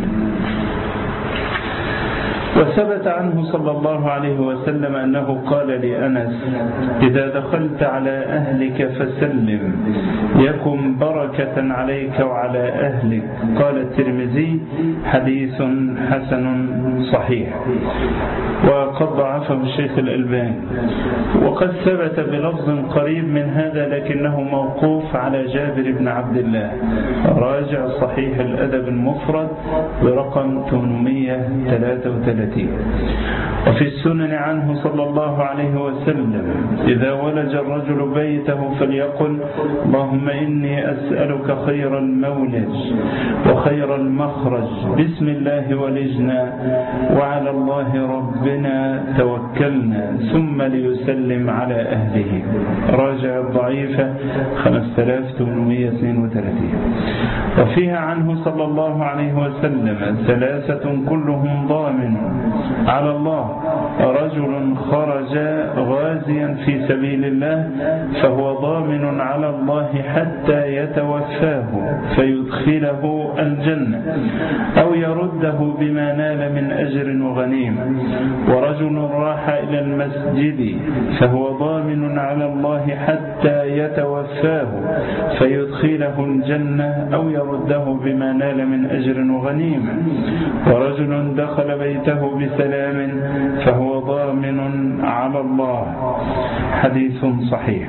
وثبت عنه صلى الله عليه وسلم أنه قال لأنس إذا دخلت على أهلك فسلم يكن بركة عليك وعلى أهلك. قال الترمذي حديث حسن صحيح، وقد ضعفه الشيخ الألباني. وقد ثبت بلفظ قريب من هذا لكنه موقوف على جابر بن عبد الله، راجع صحيح الأدب المفرد برقم ثمانمائة وثلاثة وثلاثين. وفي السنن عنه صلى الله عليه وسلم إذا ولج الرجل بيته فليقل اللهم إني أسألك خير المولج وخير المخرج، بسم الله ولجنا وعلى الله ربنا توكلنا، ثم ليسلم على أهله. راجع الضعيفة خمسة آلاف وثمانمائة واثنين وثلاثين. وفيها عنه صلى الله عليه وسلم ثلاثة كلهم ضامن على الله، رجل خرج غازيا في سبيل الله فهو ضامن على الله حتى يتوفاه فيدخله الجنة أو يرده بما نال من أجر وغنيمة، ورجل راح إلى المسجد فهو ضامن على الله حتى يتوفاه فيدخله الجنة أو يرده بما نال من أجر وغنيمة، ورجل دخل بيته بسلام فهو ضامن على الله. حديث صحيح.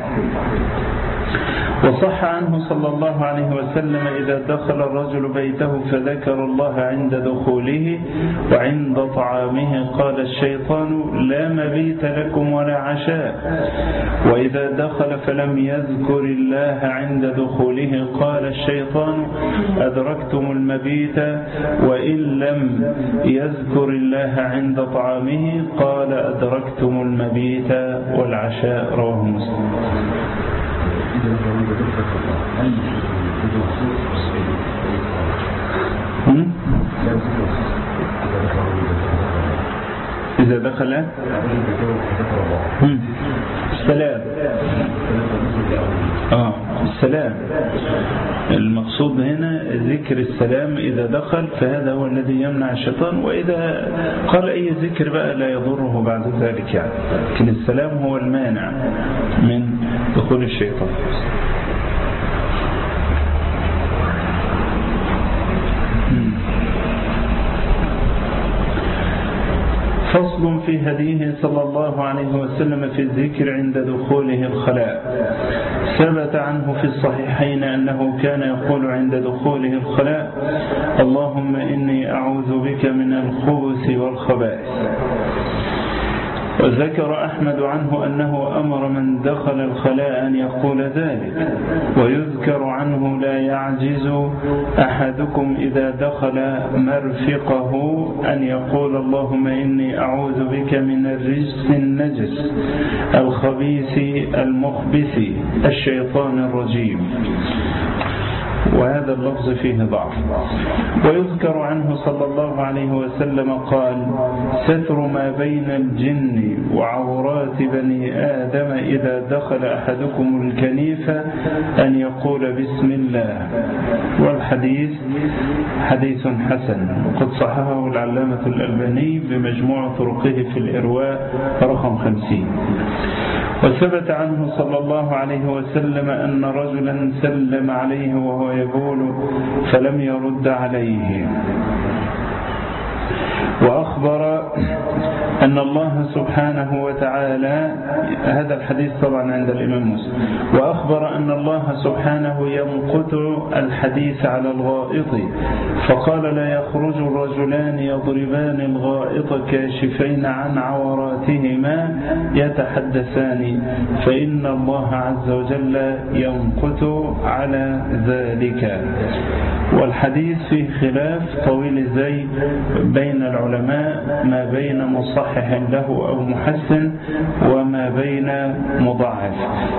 وصح عنه صلى الله عليه وسلم إذا دخل الرجل بيته فذكر الله عند دخوله وعند طعامه قال الشيطان لا مبيت لكم ولا عشاء، وإذا دخل فلم يذكر الله عند دخوله قال الشيطان أدركتم المبيت، وإن لم يذكر الله عند طعامه قال أدركتم المبيت والعشاء. رواه مسلم. إذا دخل السلام آه السلام المقصود هنا ذكر السلام إذا دخل، فهذا هو الذي يمنع الشيطان. وإذا قال أي ذكر بقى لا يضره بعد ذلك يعني، لكن السلام هو المانع من دخول الشيطان. فصل في هديه صلى الله عليه وسلم في الذكر عند دخوله الخلاء. ثبت عنه في الصحيحين أنه كان يقول عند دخوله الخلاء اللهم إني أعوذ بك من الخبث والخبائث. وذكر أحمد عنه أنه أمر من دخل الخلاء أن يقول ذلك. ويذكر عنه لا يعجز أحدكم إذا دخل مرفقه أن يقول اللهم إني أعوذ بك من الرجس النجس الخبيث المخبث الشيطان الرجيم. وهذا اللفظ فيه ضعف. ويذكر عنه صلى الله عليه وسلم قال ستر ما بين الجن وعورات بني آدم إذا دخل أحدكم الكنيفة أن يقول بسم الله. والحديث حديث حسن، وقد صححه العلامة الألباني بمجموع طرقه في الإرواء رقم خمسين. وثبت عنه صلى الله عليه وسلم أن رجلا سلم عليه وهو يقول فلم يرد عليه. وأخبر أن الله سبحانه وتعالى، هذا الحديث طبعا عند الإمام مسلم، وأخبر أن الله سبحانه يمقت الحديث على الغائط، فقال لا يخرج الرجلان يضربان الغائط كاشفين عن عوراتهما يتحدثان، فإن الله عز وجل يمقت على ذلك. والحديث فيه خلاف طويل زي بين العلماء، ما بين مصحح له أو محسن وما بين مضاعف.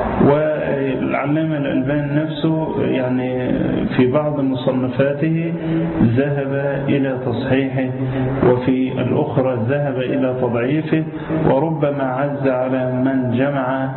والعلامة الألباني نفسه يعني في بعض مصنفاته ذهب إلى تصحيحه، وفي الأخرى ذهب إلى تضعيفه، وربما عز على من جمع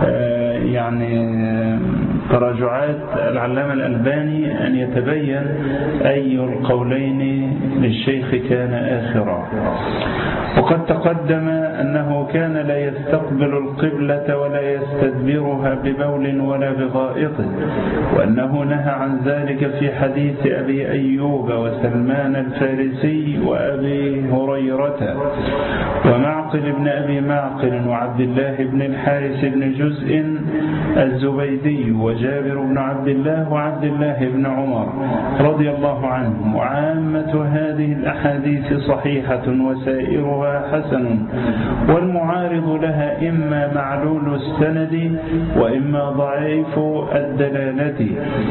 يعني تراجعات العلامة الألباني أن يتبين أي القولين للشيخ كان آخرا. وقد تقدم أنه كان لا يستقبل القبلة ولا يستدبرها ببول ولا بغائط، وأنه نهى عن ذلك في حديث أبي أيوب وسلمان الفارسي وأبي هريرة ومعقل بن أبي معقل وعبد الله بن الحارث بن جزء الزبيدي وجابر بن عبد الله وعبد الله بن عمر رضي الله عنهم. وعامة هذه الأحاديث صحيحة وسائرها حسن، والمعارض لها إما معلول السند وإما ضعيف الدلالة،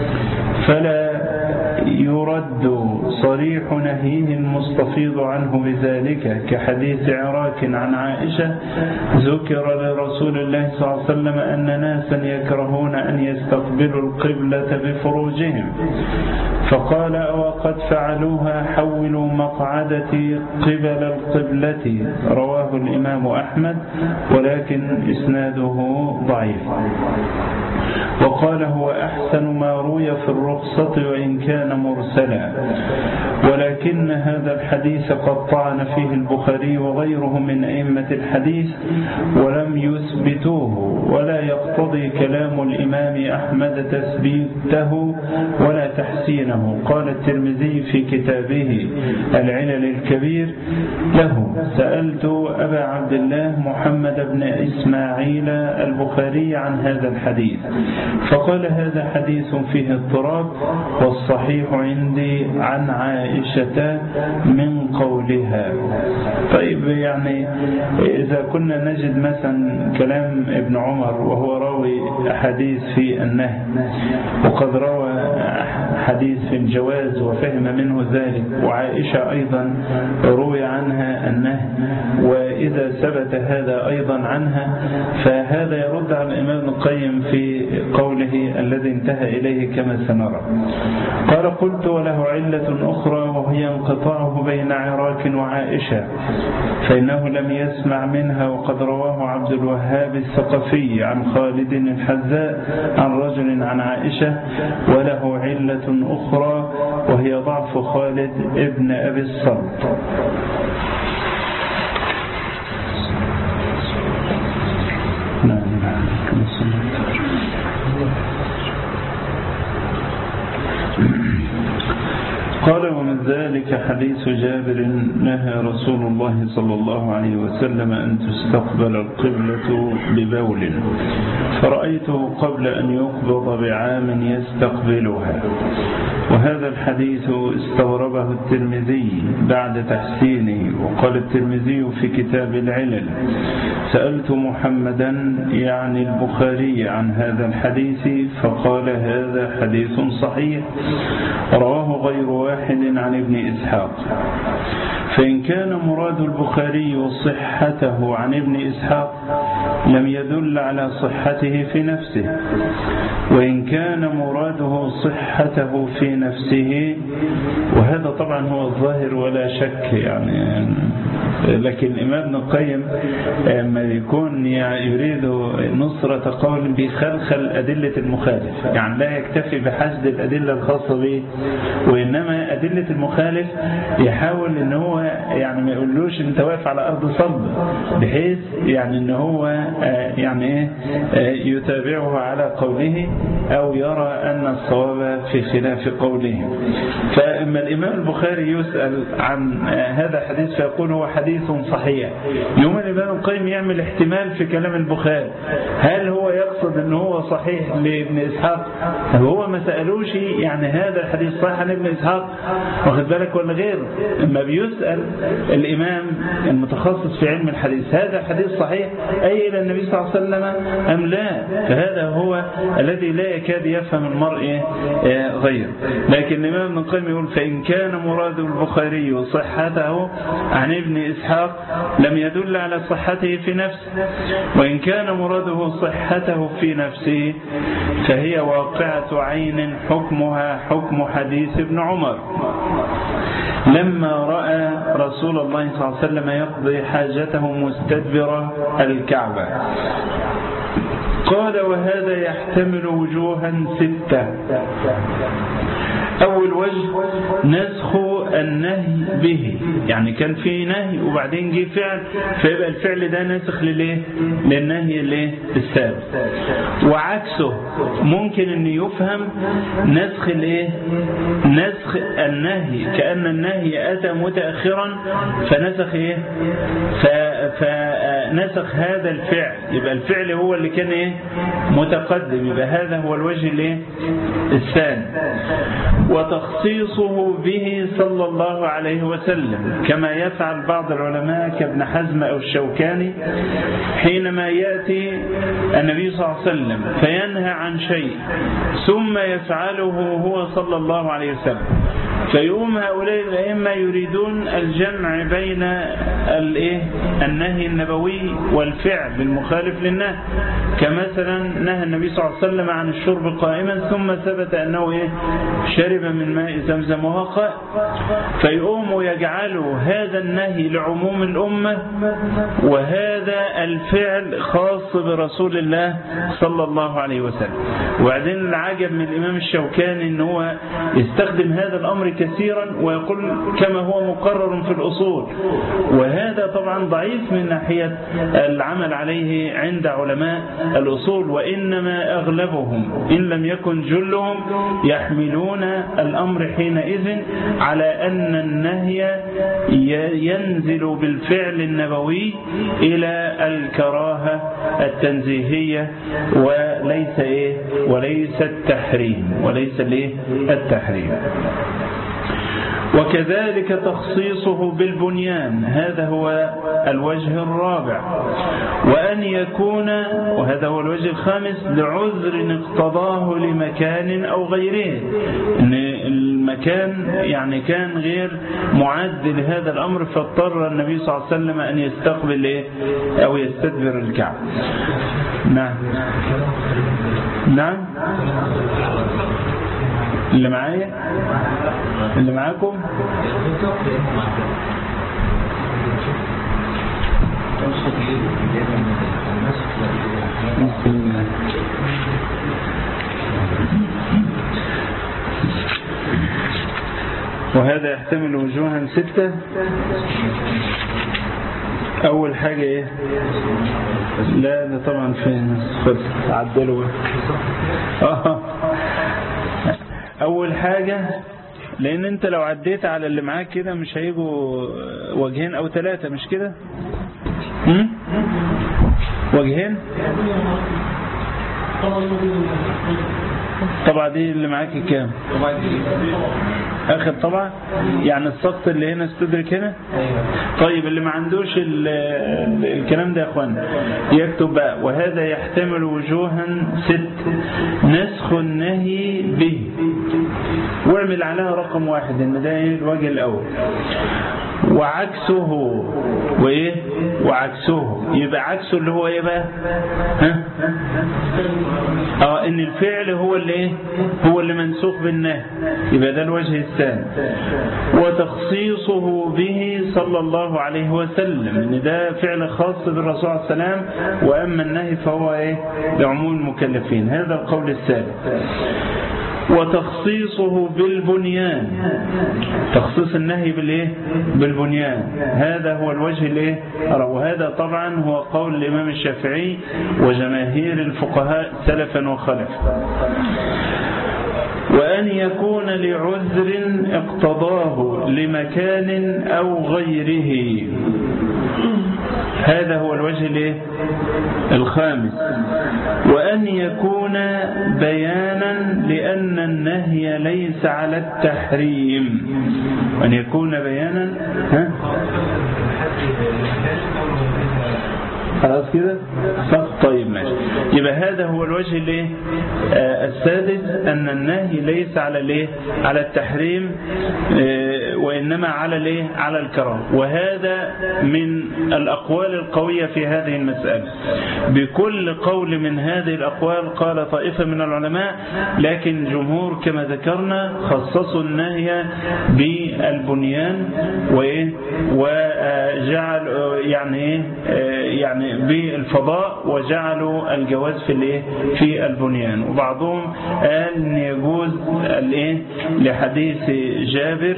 فلا يرد صريح نهيه المستفيض عنه بذلك، كحديث عراك عن عائشة ذكر لرسول الله صلى الله عليه وسلم أن ناسا يكرهون أن يستقبلوا القبلة بفروجهم، فقال وقد فعلوها حولوا مقعدتي قبل القبلة، رواه الإمام أحمد ولكن إسناده ضعيف. وقال هو أحسن ما روي في الرخصة وإن كان مرسلا، ولكن هذا الحديث قد طعن فيه البخاري وغيره من أئمة الحديث ولم يثبتوه، ولا يقتضي كلام الإمام أحمد تثبيته ولا تحسينه. قال الترمذي في كتابه العلل الكبير له سألت أبا عبد الله محمد بن إسماعيل البخاري عن هذا الحديث، فقال هذا حديث فيه اضطراب، والصحيح عندي عن عائشة من قولها. طيب يعني إذا كنا نجد مثلا كلام ابن عمر وهو راوي حديث في النهي، وقد روى حديث في الجواز وفهم منه ذلك، وعائشة أيضا روي عنها النهي، وإذا ثبت هذا أيضا عنها، فهذا يرد على الإمام ابن القيم في قوله الذي انتهى إليه كما سنرى. قال قلت وله علة أخرى وهي انقطاعه بين عراك وعائشة، فإنه لم يسمع منها، وقد رواه عبد الوهاب الثقفي عن خالد الحذاء عن رجل عن عائشة، وله علة أخرى وهي ضعف خالد ابن أبي الصلت. قال ومن وذلك حديث جابر نهى رسول الله صلى الله عليه وسلم أن تستقبل القبلة ببول، فرأيته قبل أن يقبض بعام يستقبلها. وهذا الحديث استغربه الترمذي بعد تحسينه، وقال الترمذي في كتاب العلل: سألت محمدا يعني البخاري عن هذا الحديث فقال هذا حديث صحيح رواه غير واحد عن ابن إسحاق. فإن كان مراد البخاري صحته عن ابن إسحاق لم يدل على صحته في نفسه، وإن كان مراده صحته في نفسه، وهذا طبعا هو الظاهر ولا شك يعني، لكن الإمام ابن القيم ما يكون يريد نصرة قول بيخلخل أدلة المخالف، يعني لا يكتفي بحشد الأدلة الخاصة به، وإنما أدلة المخالف يحاول إن هو يعني ما يقولوش أنت واقف على أرض صلب، بحيث يعني إن هو يعني يتابعه على قوله أو يرى أن الصواب في خلاف قوله. فإما الإمام البخاري يسأل عن هذا الحديث فيقول هو حديث صحيح، يوم الإمام القيم يعمل احتمال في كلام البخاري، هل هو يقصد أنه هو صحيح لابن إسحاق؟ هو ما سألوش يعني هذا الحديث صحيح عن ابن إسحاق واخد بالك ولا غيره. اما بيسأل الإمام المتخصص في علم الحديث هذا الحديث صحيح أي إلى النبي صلى الله عليه وسلم أم لا؟ فهذا هو الذي لا يكاد يفهم المرء غيره. لكن الإمام ابن القيم يقول فإن كان مراد البخاري صحته عن ابن إسحاق لم يدل على صحته في نفسه، وإن كان مراده صحته في نفسه فهي واقعة عين حكمها حكم حديث ابن عمر لما رأى رسول الله صلى الله عليه وسلم يقضي حاجته مستدبر الكعبة. قال وهذا يحتمل وجوها ستة. أول وجه نسخ النهي به، يعني كان في نهي وبعدين جه فعل فيبقى الفعل ده نسخ لليه للنهي اللي السابق. وعكسه ممكن ان يفهم نسخ الايه نسخ النهي كأن النهي أتى متأخرا فنسخ ايه فنسخ هذا الفعل، يبقى الفعل هو اللي كان ايه متقدم، يبقى هذا هو الوجه الايه الثاني. وتخصيصه به صلى الله عليه وسلم كما يفعل بعض العلماء كابن حزم أو الشوكاني حينما يأتي النبي صلى الله عليه وسلم فينهى عن شيء ثم يفعله هو صلى الله عليه وسلم، فيقوم هؤلاء الأئمة يريدون الجمع بين النهي النبوي والفعل المخالف للنهي، كمثلا نهى النبي صلى الله عليه وسلم عن الشرب قائما ثم ثبت أنه إيه شرب من ماء زمزم وهو قائم، فيقوم يجعلوا هذا النهي لعموم الأمة وهذا الفعل خاص برسول الله صلى الله عليه وسلم. وبعدين العجب من الإمام الشوكاني أنه هو يستخدم هذا الأمر كثيرا ويقول كما هو مقرر في الأصول، وهذا طبعا ضعيف من ناحية العمل عليه عند علماء الأصول، وإنما أغلبهم إن لم يكن جلهم يحملون الأمر حينئذ على أن النهي ينزل بالفعل النبوي إلى الكراهة التنزيهية وليس إيه وليس التحريم وليس الإيه التحريم. وكذلك تخصيصه بالبنيان، هذا هو الوجه الرابع. وأن يكون، وهذا هو الوجه الخامس، لعذر اقتضاه لمكان أو غيره، إن المكان يعني كان غير معد لهذا الأمر فاضطر النبي صلى الله عليه وسلم أن يستقبل إيه أو يستدبر الكعبة. نعم نعم اللي معايا اللي معاكم وهذا يحتمل وجوها ستة. أول حاجة إيه؟ لا ده طبعا فين عدلوا. أول حاجة لان انت لو عديت على اللي معاك كده مش هيجوا وجهين او ثلاثة، مش كده؟ وجهين. طبعا دي اللي معاك كام؟ اخر طبعا، يعني السقط اللي هنا استدرك هنا. طيب اللي ما عندوش الكلام ده يا اخوانا يكتب بقى: وهذا يحتمل وجوها ست، نسخ النهي به، واعمل عليها رقم واحد ان ده الوجه الاول. وعكسه، وايه؟ وعكسه يبقى عكسه اللي هو ايه بقى؟ ها؟ اه ان الفعل هو اللي ايه؟ هو اللي منسوخ بالنهي، يبقى ده الوجه الثاني. وتخصيصه به صلى الله عليه وسلم، ان ده فعل خاص بالرسول عليه السلام، واما النهي فهو ايه؟ لعموم المكلفين. هذا القول الثالث. وتخصيصه بالبنيان، تخصيص النهي بالايه؟ بالبنيان، هذا هو الوجه الايه؟ وهذا طبعا هو قول الامام الشافعي وجماهير الفقهاء سلفا وخلفا. وأن يكون لعذر اقتضاه لمكان أو غيره، هذا هو الوجه الايه؟ الخامس. وأن يكون بيانا لأن النهي ليس على التحريم، وأن يكون بيانا. ها؟ خلاص كده؟ طيب ماشي. يبقى هذا هو الوجه الايه؟ آه السادس، أن النهي ليس على الايه؟ على التحريم، آه وإنما على الايه؟ على الكراهه. وهذا من الأقوال القوية في هذه المسألة. بكل قول من هذه الأقوال قال طائفة من العلماء، لكن جمهور كما ذكرنا خصصوا النهي بالبنيان وإيه؟ وجعل يعني إيه؟ يعني بالفضاء، وجعلوا الجواز في الايه؟ في البنيان. وبعضهم قال ان يجوز الايه؟ لحديث جابر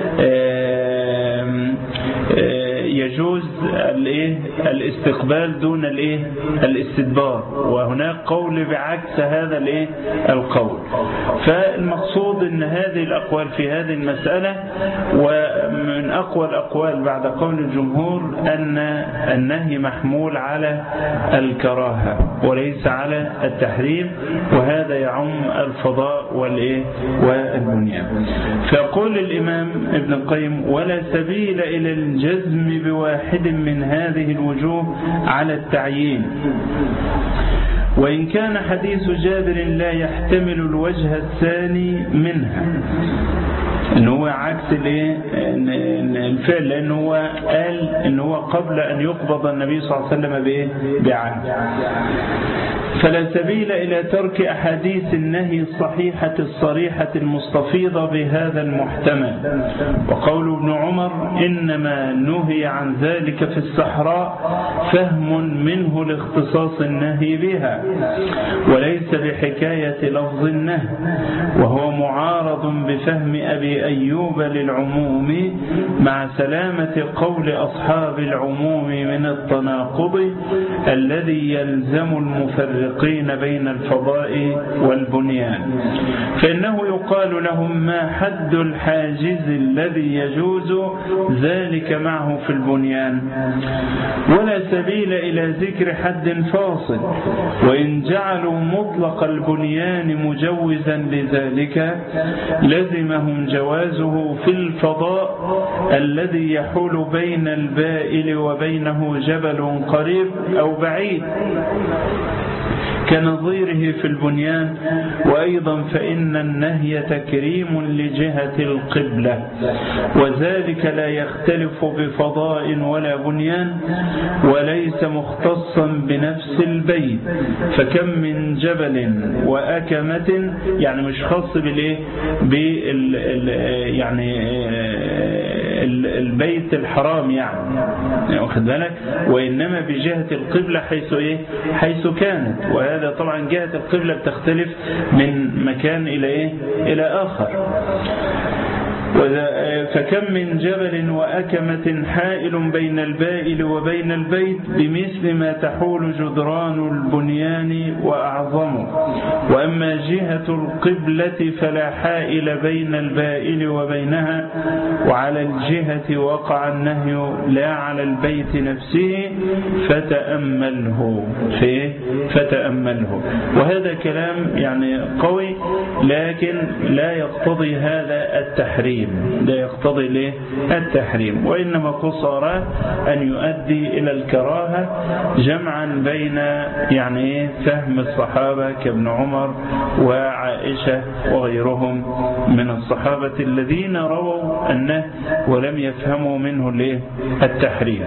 آآ آآ يجوز الايه؟ الاستقبال دون الايه؟ الاستدبار، وهناك قول بعكس هذا الايه؟ القول. فالمقصود ان هذه الاقوال في هذه المسألة، ومن اقوى الاقوال بعد قول الجمهور ان النهي محمول على الكراهة وليس على التحريم، وهذا يعم الفضاء والايه؟ والبنيان. فيقول الامام ابن القيم: ولا سبيل الى الجزم بواحد من هذه الوجوه على التعيين، وإن كان حديث جابر لا يحتمل الوجه الثاني منها، إن هو عكس الايه؟ الفعل، لأن هو قال إن هو قبل أن يقبض النبي صلى الله عليه وسلم بايه؟ بعهد. فلا سبيل إلى ترك أحاديث النهي الصحيحة الصريحة المستفيضة بهذا المحتمل. وقول ابن عمر: إنما نهي عن ذلك في الصحراء، فهم منه لاختصاص النهي بها، وليس بحكاية لفظ النهي، وهو معارض بفهم أبي أيوب للعموم مع سلامة قول أصحاب العموم من التناقض الذي يلزم المفرق بين الفضاء والبنيان. فإنه يقال لهم: ما حد الحاجز الذي يجوز ذلك معه في البنيان؟ ولا سبيل إلى ذكر حد فاصل، وإن جعلوا مطلق البنيان مجوزا لذلك لزمهم جوازه في الفضاء الذي يحول بين البائل وبينه جبل قريب أو بعيد كنظيره في البنيان. وأيضا فإن النهي تكريم لجهة القبلة، وذلك لا يختلف بفضاء ولا بنيان، وليس مختصا بنفس البيت. فكم من جبل وأكمة، يعني مش خاص بالايه؟ بال يعني البيت الحرام، يعني واخد بالك؟ وإنما بجهة القبلة حيث ايه؟ حيث كانت. وهذا طبعا جهة القبلة بتختلف من مكان إلى إيه؟ إلى آخر. فكم من جبل وأكمة حائل بين البائل وبين البيت بمثل ما تحول جدران البنيان وأعظمه. وأما جهة القبلة فلا حائل بين البائل وبينها، وعلى الجهة وقع النهي لا على البيت نفسه فتأمله فيه فتأمله. وهذا كلام يعني قوي، لكن لا يقتضي هذا التحريم، لا يقتضي له التحريم، وإنما قصر أن يؤدي إلى الكراهة جمعا بين يعني فهم الصحابة كابن عمر وعائشة وغيرهم من الصحابة الذين رووا أنه ولم يفهموا منه له التحريم.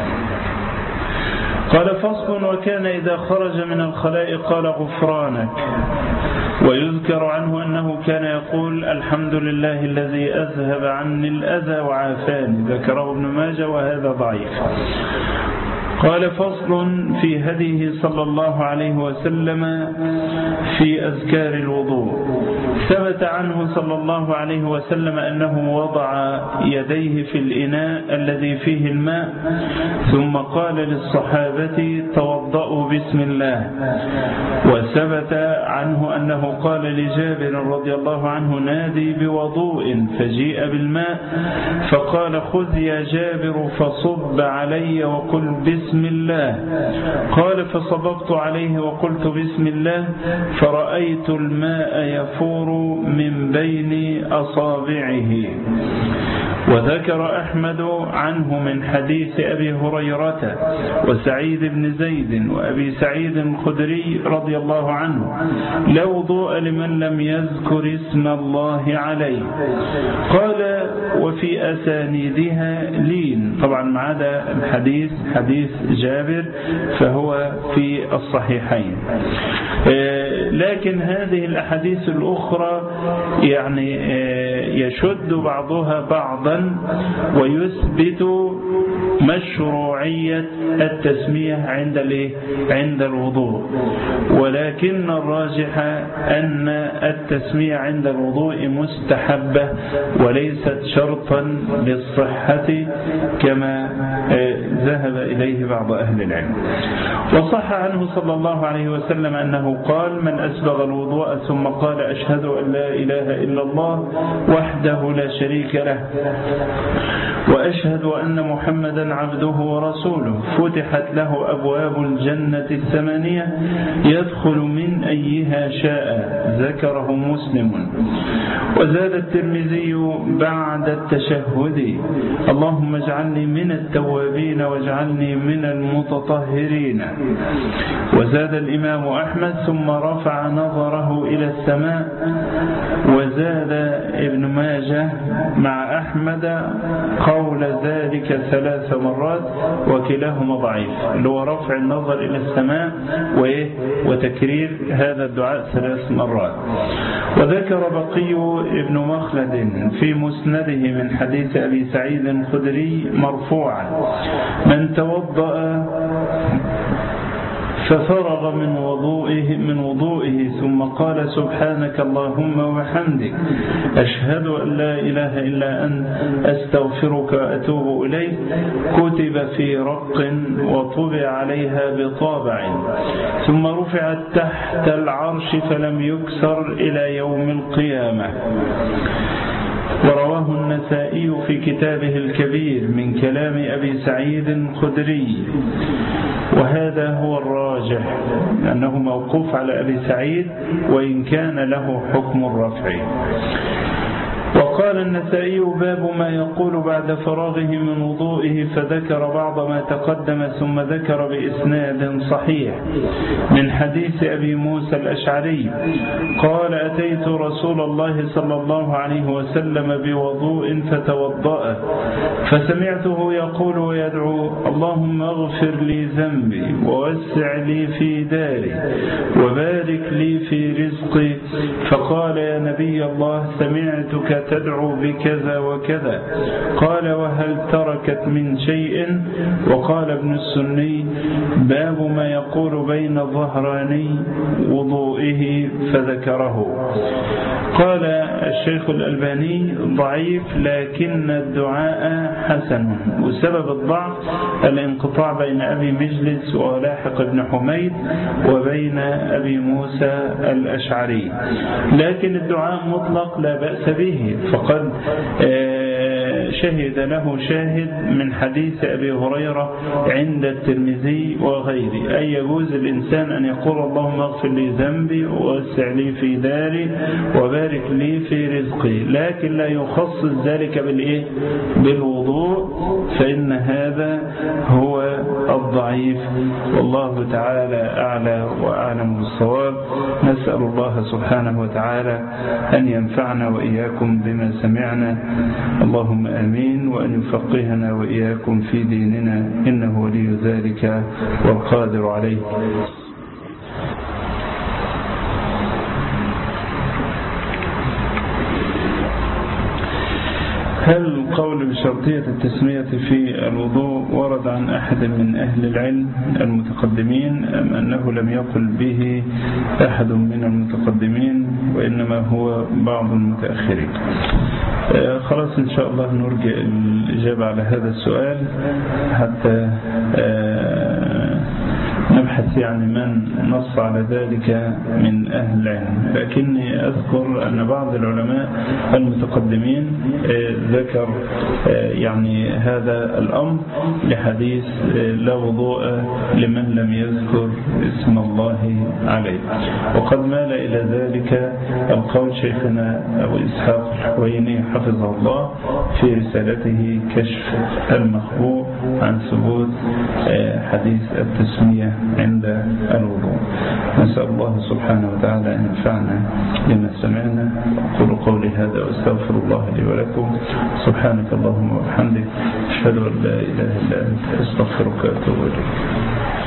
قال فصل: وكان إذا خرج من الخلاء قال غفرانك. ويذكر عنه أنه كان يقول الحمد لله الذي أذهب عني الأذى وعافاني، ذكره ابن ماجه وهذا ضعيف. قال فصل في هديه صلى الله عليه وسلم في أذكار الوضوء. ثبت عنه صلى الله عليه وسلم أنه وضع يديه في الإناء الذي فيه الماء ثم قال للصحابة توضؤوا بسم الله. وثبت عنه أنه قال لجابر رضي الله عنه نادي بوضوء فجيء بالماء فقال خذ يا جابر فصب علي وقل بسم الله. قال فصببت عليه وقلت بسم الله فرأيت الماء يفور من بين أصابعه. وذكر أحمد عنه من حديث أبي هريرة وسعيد بن زيد وأبي سعيد الخدري رضي الله عنه لا وضوء لمن لم يذكر اسم الله عليه. قال وفي أسانيدها لين، طبعا ما عدا الحديث حديث جابر فهو في الصحيحين، لكن هذه الأحاديث الأخرى يعني يشد بعضها بعضا ويثبت مشروعية التسمية عند عند الوضوء، ولكن الراجح أن التسمية عند الوضوء مستحبة وليست شرطا للصحة كما ذهب إليه بعض أهل العلم. وصح عنه صلى الله عليه وسلم أنه قال من أسبغ الوضوء ثم قال أشهد أن لا إله إلا الله وحده لا شريك له وأشهد أن محمدا عبده ورسوله فتحت له أبواب الجنة الثمانية يدخل من أيها شاء، ذكره مسلم. وزاد الترمذي بعد التشهد اللهم اجعلني من التوابين واجعلني من المتطهرين. وزاد الإمام أحمد ثم رفع نظره إلى السماء. وزاد ابن ماجه مع أحمد قول ذلك ثلاث مرات وكلاهما ضعيف، اللي هو رفع النظر إلى السماء وتكرير هذا الدعاء ثلاث مرات. وذكر بقي ابن مخلد في مسنده من حديث أبي سعيد الخدري مرفوعا من توضأ ففرغ من وضوئه من وضوئه ثم قال سبحانك اللهم وبحمدك أشهد أن لا إله إلا أنت أستغفرك وأتوب إليك كتب في رق وطبع عليها بطابع ثم رفعت تحت العرش فلم يكسر إلى يوم القيامة. ورواه النسائي في كتابه الكبير من كلام أبي سعيد الخدري، وهذا هو الراجح أنه موقوف على أبي سعيد وإن كان له حكم الرفع. وقال النسائي باب ما يقول بعد فراغه من وضوئه فذكر بعض ما تقدم ثم ذكر بإسناد صحيح من حديث أبي موسى الأشعري قال أتيت رسول الله صلى الله عليه وسلم بوضوء فتوضأ فسمعته يقول ويدعو اللهم اغفر لي ذنبي ووسع لي في داري وبارك لي في رزقي. فقال يا نبي الله سمعتك تدعو تدعو بكذا وكذا. قال وهل تركت من شيء؟ وقال ابن السني باب ما يقول بين ظهراني وضوئه فذكره. قال الشيخ الألباني ضعيف لكن الدعاء حسن، وسبب الضعف الانقطاع بين أبي مجلس ولاحق بن حميد وبين أبي موسى الأشعري، لكن الدعاء مطلق لا بأس به، فقد شهد له شاهد من حديث أبي هريرة عند الترمذي وغيره، أي يجوز الإنسان أن يقول اللهم اغفر لي ذنبي ووسع لي في داري وبارك لي في رزقي، لكن لا يخصص ذلك بالإيه؟ بالوضوء، فإن هذا هو الضعيف، والله تعالى أعلى وأعلم بالصواب. نسأل الله سبحانه وتعالى أن ينفعنا وإياكم بما سمعنا، اللهم آمين، وأن يفقهنا وإياكم في ديننا، إنه ولي ذلك والقادر عليه. هل القول بشرطية التسمية في الوضوء ورد عن أحد من أهل العلم المتقدمين أم أنه لم يقل به أحد من المتقدمين وإنما هو بعض المتأخرين؟ آه خلاص إن شاء الله نرجع الإجابة على هذا السؤال حتى آه نبحث يعني من نص على ذلك من أهل العلم، لكني أذكر أن بعض العلماء المتقدمين ذكر يعني هذا الأمر لحديث لا وضوء لمن لم يذكر اسم الله عليه، وقد مال إلى ذلك القول شيخنا أبو إسحاق الحويني حفظه الله في رسالته كشف المخبوء عن ثبوت حديث التسمية عند الوضوء. نسأل الله سبحانه وتعالى أن ينفعنا لما سمعنا. أقول قولي هذا وأستغفر الله لي ولكم. سبحانك اللهم وبحمدك، أشهد أن لا إله إلا أنت، أستغفرك وأتوب إليك.